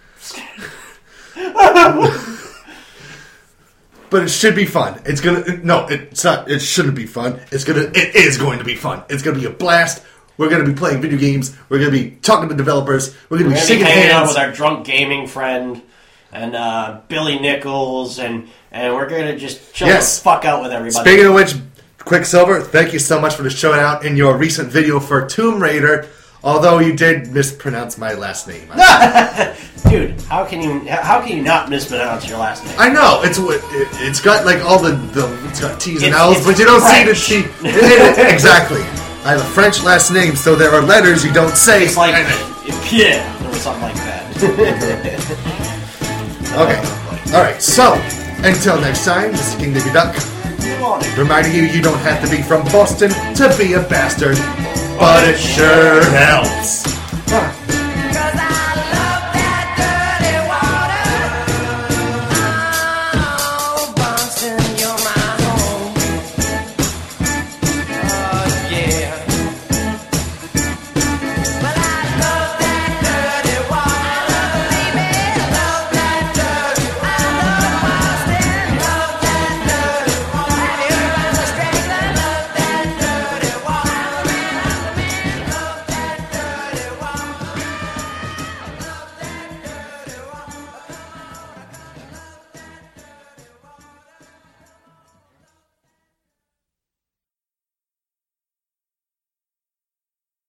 Speaker 1: But it should be fun. It's gonna... No, it's not. It shouldn't be fun. It is going to be fun. It's going to be a blast. We're going to be playing video games. We're going to be talking to developers. We're going to be shaking hands.
Speaker 2: Hanging out with our drunk gaming friend and Billy Nichols, and we're going to just chill the fuck out with everybody.
Speaker 1: Speaking of which, Quicksilver, thank you so much for the shout out in your recent video for Tomb Raider. Although you did mispronounce my last name,
Speaker 2: dude. How can you not mispronounce your last name?
Speaker 1: I know it's got like all the it's got T's and L's, but you don't
Speaker 2: French.
Speaker 1: see the T. Exactly. I have a French last name, so there are letters you don't say.
Speaker 2: It's like Pierre or something like that.
Speaker 1: Okay. All right. So until next time, this is King Baby Duck. Reminding you don't have to be from Boston to be a bastard, but it sure helps.